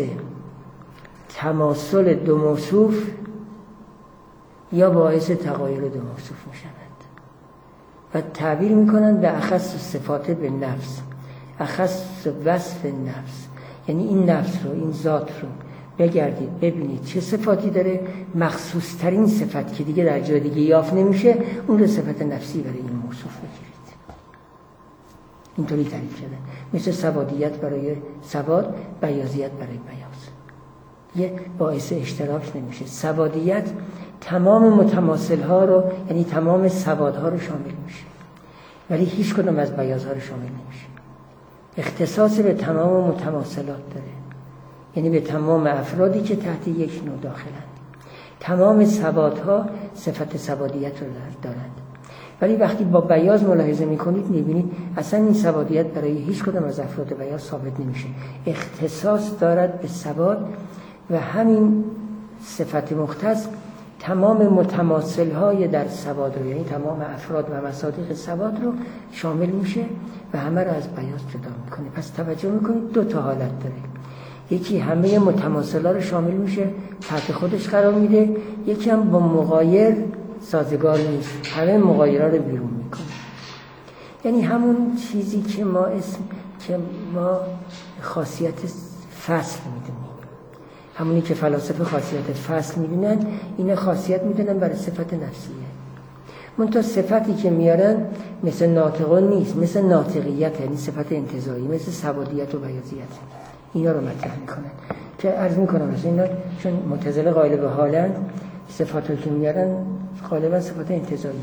تماثل دو موصوف یا باعث تغایر دو موصوف میشود و تعبیر میکنن به اخص صفات به نفس، اخص وصف نفس. یعنی این نفس رو، این ذات رو بگردید ببینید چه صفاتی داره، مخصوص ترین صفت که دیگه در جای دیگه یافت نمیشه، اون رو صفت نفسی برای این موصوف بگیرید. اینطوری تعریف شده. مثل سوادیت برای سواد، بیاضیت برای بیاض. یه باعث اشتراک نمیشه. سوادیت تمام متماثل ها رو، یعنی تمام سوادها رو شامل میشه، ولی هیچ کدوم از بیاضها رو شامل نمیشه. اختصاص به تمام متماثلات داره، یعنی به تمام افرادی که تحت یک نوع داخلند. تمام سوادها صفت سوادیت رو دارند، ولی وقتی با بیاض ملاحظه میکنید میبینید اصلا این سوادیت برای هیچ کدوم از افراد بیاض ثابت نمیشه. اختصاص دارد به سواد و همین صفت مختص تمام متماثل های در سواد رو، یعنی تمام افراد و مصادیق سواد رو شامل میشه و همه رو از بیاض جدا میکنه. پس توجه میکنید دو تا حالت داره. یکی همه متماثلا رو شامل میشه، تحت خودش قرار میده. یکی هم با مغایر سازگار نیست، همه مغایرها رو بیرون میکنه. یعنی همون چیزی که ما اسم که ما خاصیت فصل میدونیم، همونی که فلاسفه خاصیت فصل میدونن، این خاصیت میدونن برای صفت نفسیه. منتها صفتی که میارن مثل ناطقون نیست، مثل ناطقیت، یعنی صفت انتزاعی، مثل سوادیت و بیاضیت. اینا رو مطرح میکنن که عرض میکنم مثلا اینا چون معتزله قائل به حالن، صفاتی که میارن غالبا صفات انتزاعیه.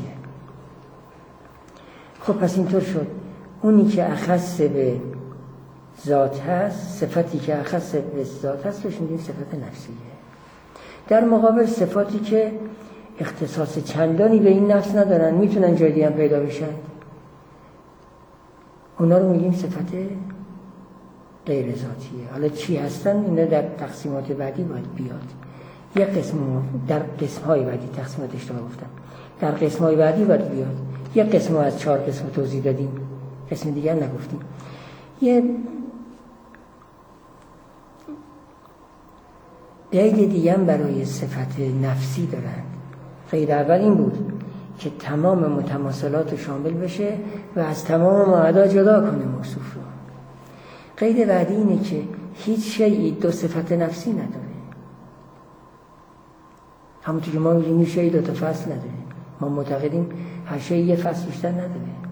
خب پس اینطور شد اونی که اخص به ذات هست، صفتی که اخص به ذات هست روش میگیم صفت نفسیه. در مقابل صفاتی که اختصاص چندانی به این نفس ندارن، میتونن جای دیگه هم پیدا بشن، اونا رو میگیم صفت غیر ذاتیه. حالا چی هستن اینا در تقسیمات بعدی باید بیاد. یک قسم در قسم‌های بعدی تقسیمات اشتباه گفتم، در قسم‌های بعدی باید بیاد. یک قسم از چهار قسم توضیح دادیم، قسم دیگر نگفتیم. یه قید دیگه هم برای صفت نفسی دارن. قید اول این بود که تمام متماثلات شامل بشه و از تمام معدا جدا کنه موصوف رو. قید بعدی اینه که هیچ شیئی دو صفت نفسی نداره. همونطور که ما میگیم هیچ شیء دو تا فصل نداره، ما معتقدیم هر شیء یه فصل بیشتر نداره.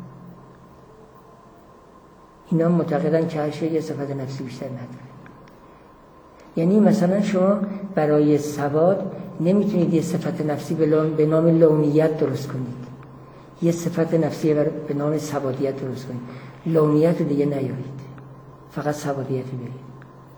اینا معتقدن که هر شیء یه صفت نفسی بیشتر نداره. یعنی مثلا شما برای سواد نمیتونید یه صفت نفسی به نام لونیت درست کنید، یه صفت نفسی به نام سوادیت درست کنید، لونیت رو دیگه نیارید، فقط سوادیت رو برید.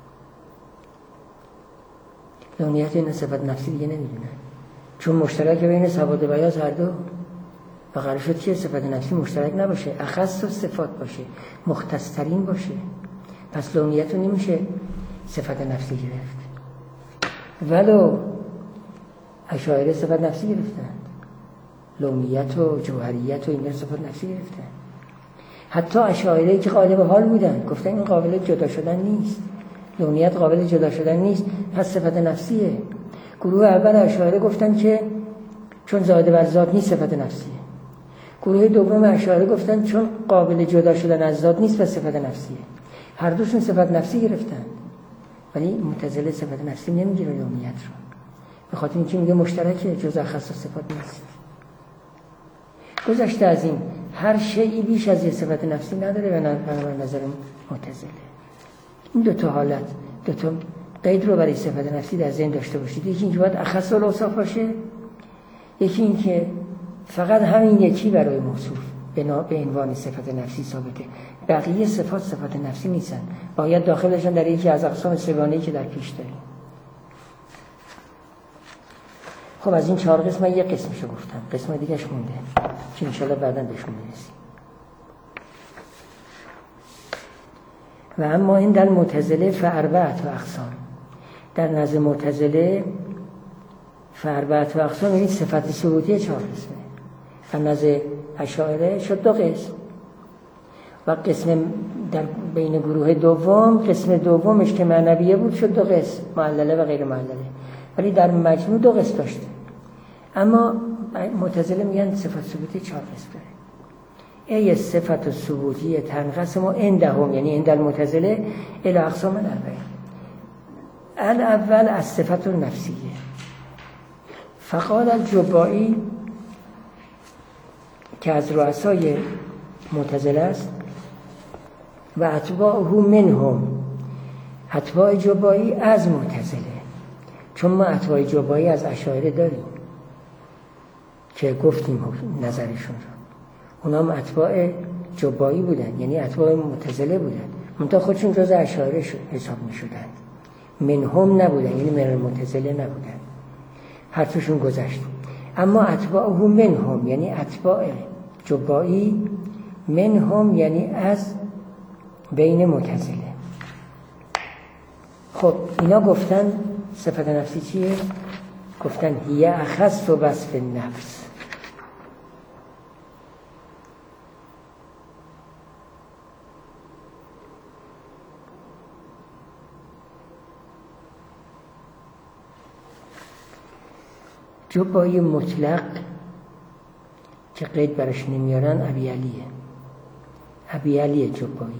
لونیت این صفت نفسی دیگه نمیدونن، چون مشترک بین سواد و بیاض هر دو، و قرار شد که صفت نفسی مشترک نباشه، اخص و صفات باشه، مختص‌ترین باشه. پس لونیت رو نمیشه صفت نفسی گرفت. ولو اشاعره صفت نفسی گرفتن، لونیت و جوهریت و این صفت نفسی گرفتن. حتی اشاعره که قالب حال بودن گفتن این قابل جدا شدن نیست، لونیت قابل جدا شدن نیست، پس صفت نفسیه. گروه اول اشاعره گفتن که چون زائد بر ذات نیست صفت نفسیه. گروه دوم اشاعره گفتن چون قابل جدا شدن از ذات نیست پس صفت نفسیه. هر دوشون صفت نفسی گرفتن، ولی معتزله صفت نفسی نمیگیره لونیت رو، به خاطر اینکه میگه مشترکه، جزء خاص صفات نیست. گذشته از این هر شیئی بیش از یه صفت نفسی نداره به نظر معتزله. این دو تا حالت، دو تا قید رو برای صفت نفسی در ذهن داشته باشید. یکی اینکه باید اخص الاوصاف باشه، یکی اینکه فقط همین یکی برای موصوف به عنوان صفت نفسی ثابته، بقیه صفات صفت نفسی نیستن، باید داخلشون در یکی از اقسام سگانه‌ای که در پیش داریم. خب از این چهار قسم یک قسمشو گفتم، قسم دیگه‌اش مونده که انشالله بعداً بهش میرسیم. و اما این در معتزله فاربعه و اقسام، در نزد معتزله فاربعه و اقسام یعنی صفت ثبوتی چهار قسمه، در نزد اشاعره شد دو قسم. و قسم در بین گروه دوم، قسم دومش که معنویه بود شد دو قسم، معلله و غیر معلله، ولی در مجموع دو قسم داشته. اما معتزله میگن صفت ثبوتی چهار قسم داره. ای صفت ثبوتی تنقسم عندهم، یعنی عند المعتزله الی اقسام الاربعه. الاول الصفت النفسیه. فقال الجبائی که از رؤسای معتزله است و اتباعه منهم، اتباع جبائی از معتزله، چون ما اتباع جبائی از اشاعره داریم که گفتیم نظرشون رو، اونا هم اتباع جبائی بودن، یعنی اتباع معتزله بودن، منتها خودشون جز اشاعره حساب می شدن، منهم نبودن، یعنی من معتزله نبودن، حرفشون گذشت. اما اتباعه منهم یعنی اتباع جبائی، منهم یعنی از بین معتزله. خب اینا گفتن صفت نفسی چیه؟ گفتن هی اخص و وصف نفس. جبائی مطلق که قید برش نمیارن ابی علیه، ابی علی جبائی.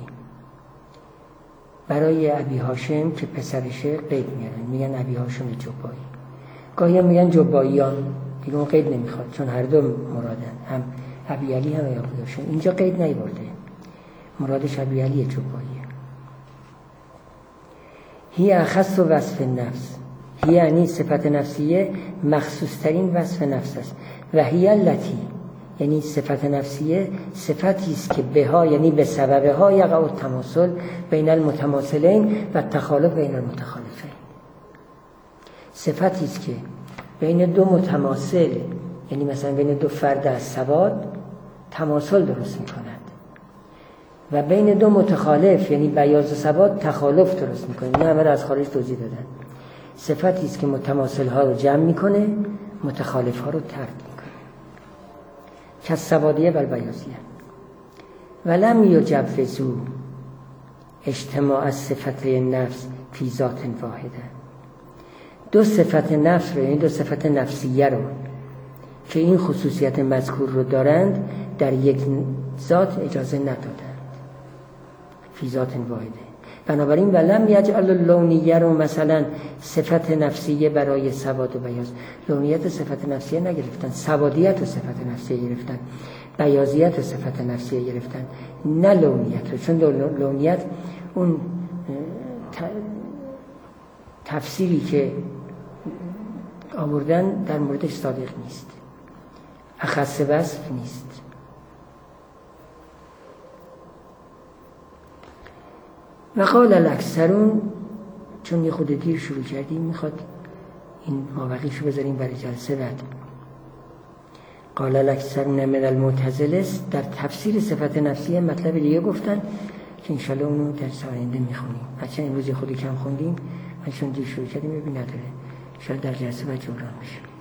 برای ابی هاشم که پسرشه قید میارن، میگن ابی هاشم جبائی. گاهی هم میگن جبائیان، دیگه اون قید نمیخواد چون هر دو مرادن، هم ابی علی هم ابی هاشم. اینجا قید نیورده، مرادش ابی علی جبائیه. هی اخص و وصف نفس، هی یعنی صفت نفسیه مخصوص ترین وصف نفس است. و هی التی یعنی صفت نفسیه صفتی است که بها یعنی به سبب ها یقع التماثل بین المتماثلین و تخالف بین المتخالفین. صفتی است که بین دو متماثل، یعنی مثلا بین دو فرد از سواد تماثل درست می‌کند و بین دو متخالف یعنی بیاض و سواد تخالف درست می‌کند. این همه را از خارج توضیح دادن. صفتی است که متماثل ها رو جمع می‌کنه، متخالف ها رو ترک می‌کنه، که سوادیه و بیاضیه. ولم یجوزوا اجتماع الصفت نفس فی ذات واحده. دو صفت نفس رو، یعنی دو صفت نفسیه رو که این خصوصیت مذکور رو دارند در یک ذات اجازه ندادند. فی ذات واحده بنابراین ولم یجعل اللونیه رو مثلا صفت نفسیه برای سواد و بیاض. لونیت صفت نفسیه نگرفتن، سوادیت و صفت نفسیه گرفتن، بیاضیت و صفت نفسیه گرفتن، نه لونیت رو. چون لونیت اون تفسیری که آوردن در موردش صادق نیست، اخص وصف نیست. و قال الاکثرون، چون یه خود دیر شروع کردیم میخواد این مابقیشو بذاریم برای جلسه بعد. قال الاکثرون من المعتزله، در تفسیر صفت نفسیه مطلب دیگه گفتن که انشالله اونو در آینده میخونیم. بچه امروز خودی کم خوندیم، من چون دیر شروع کردیم ببین نداره، شاید در جلسه بعد جبران میشه.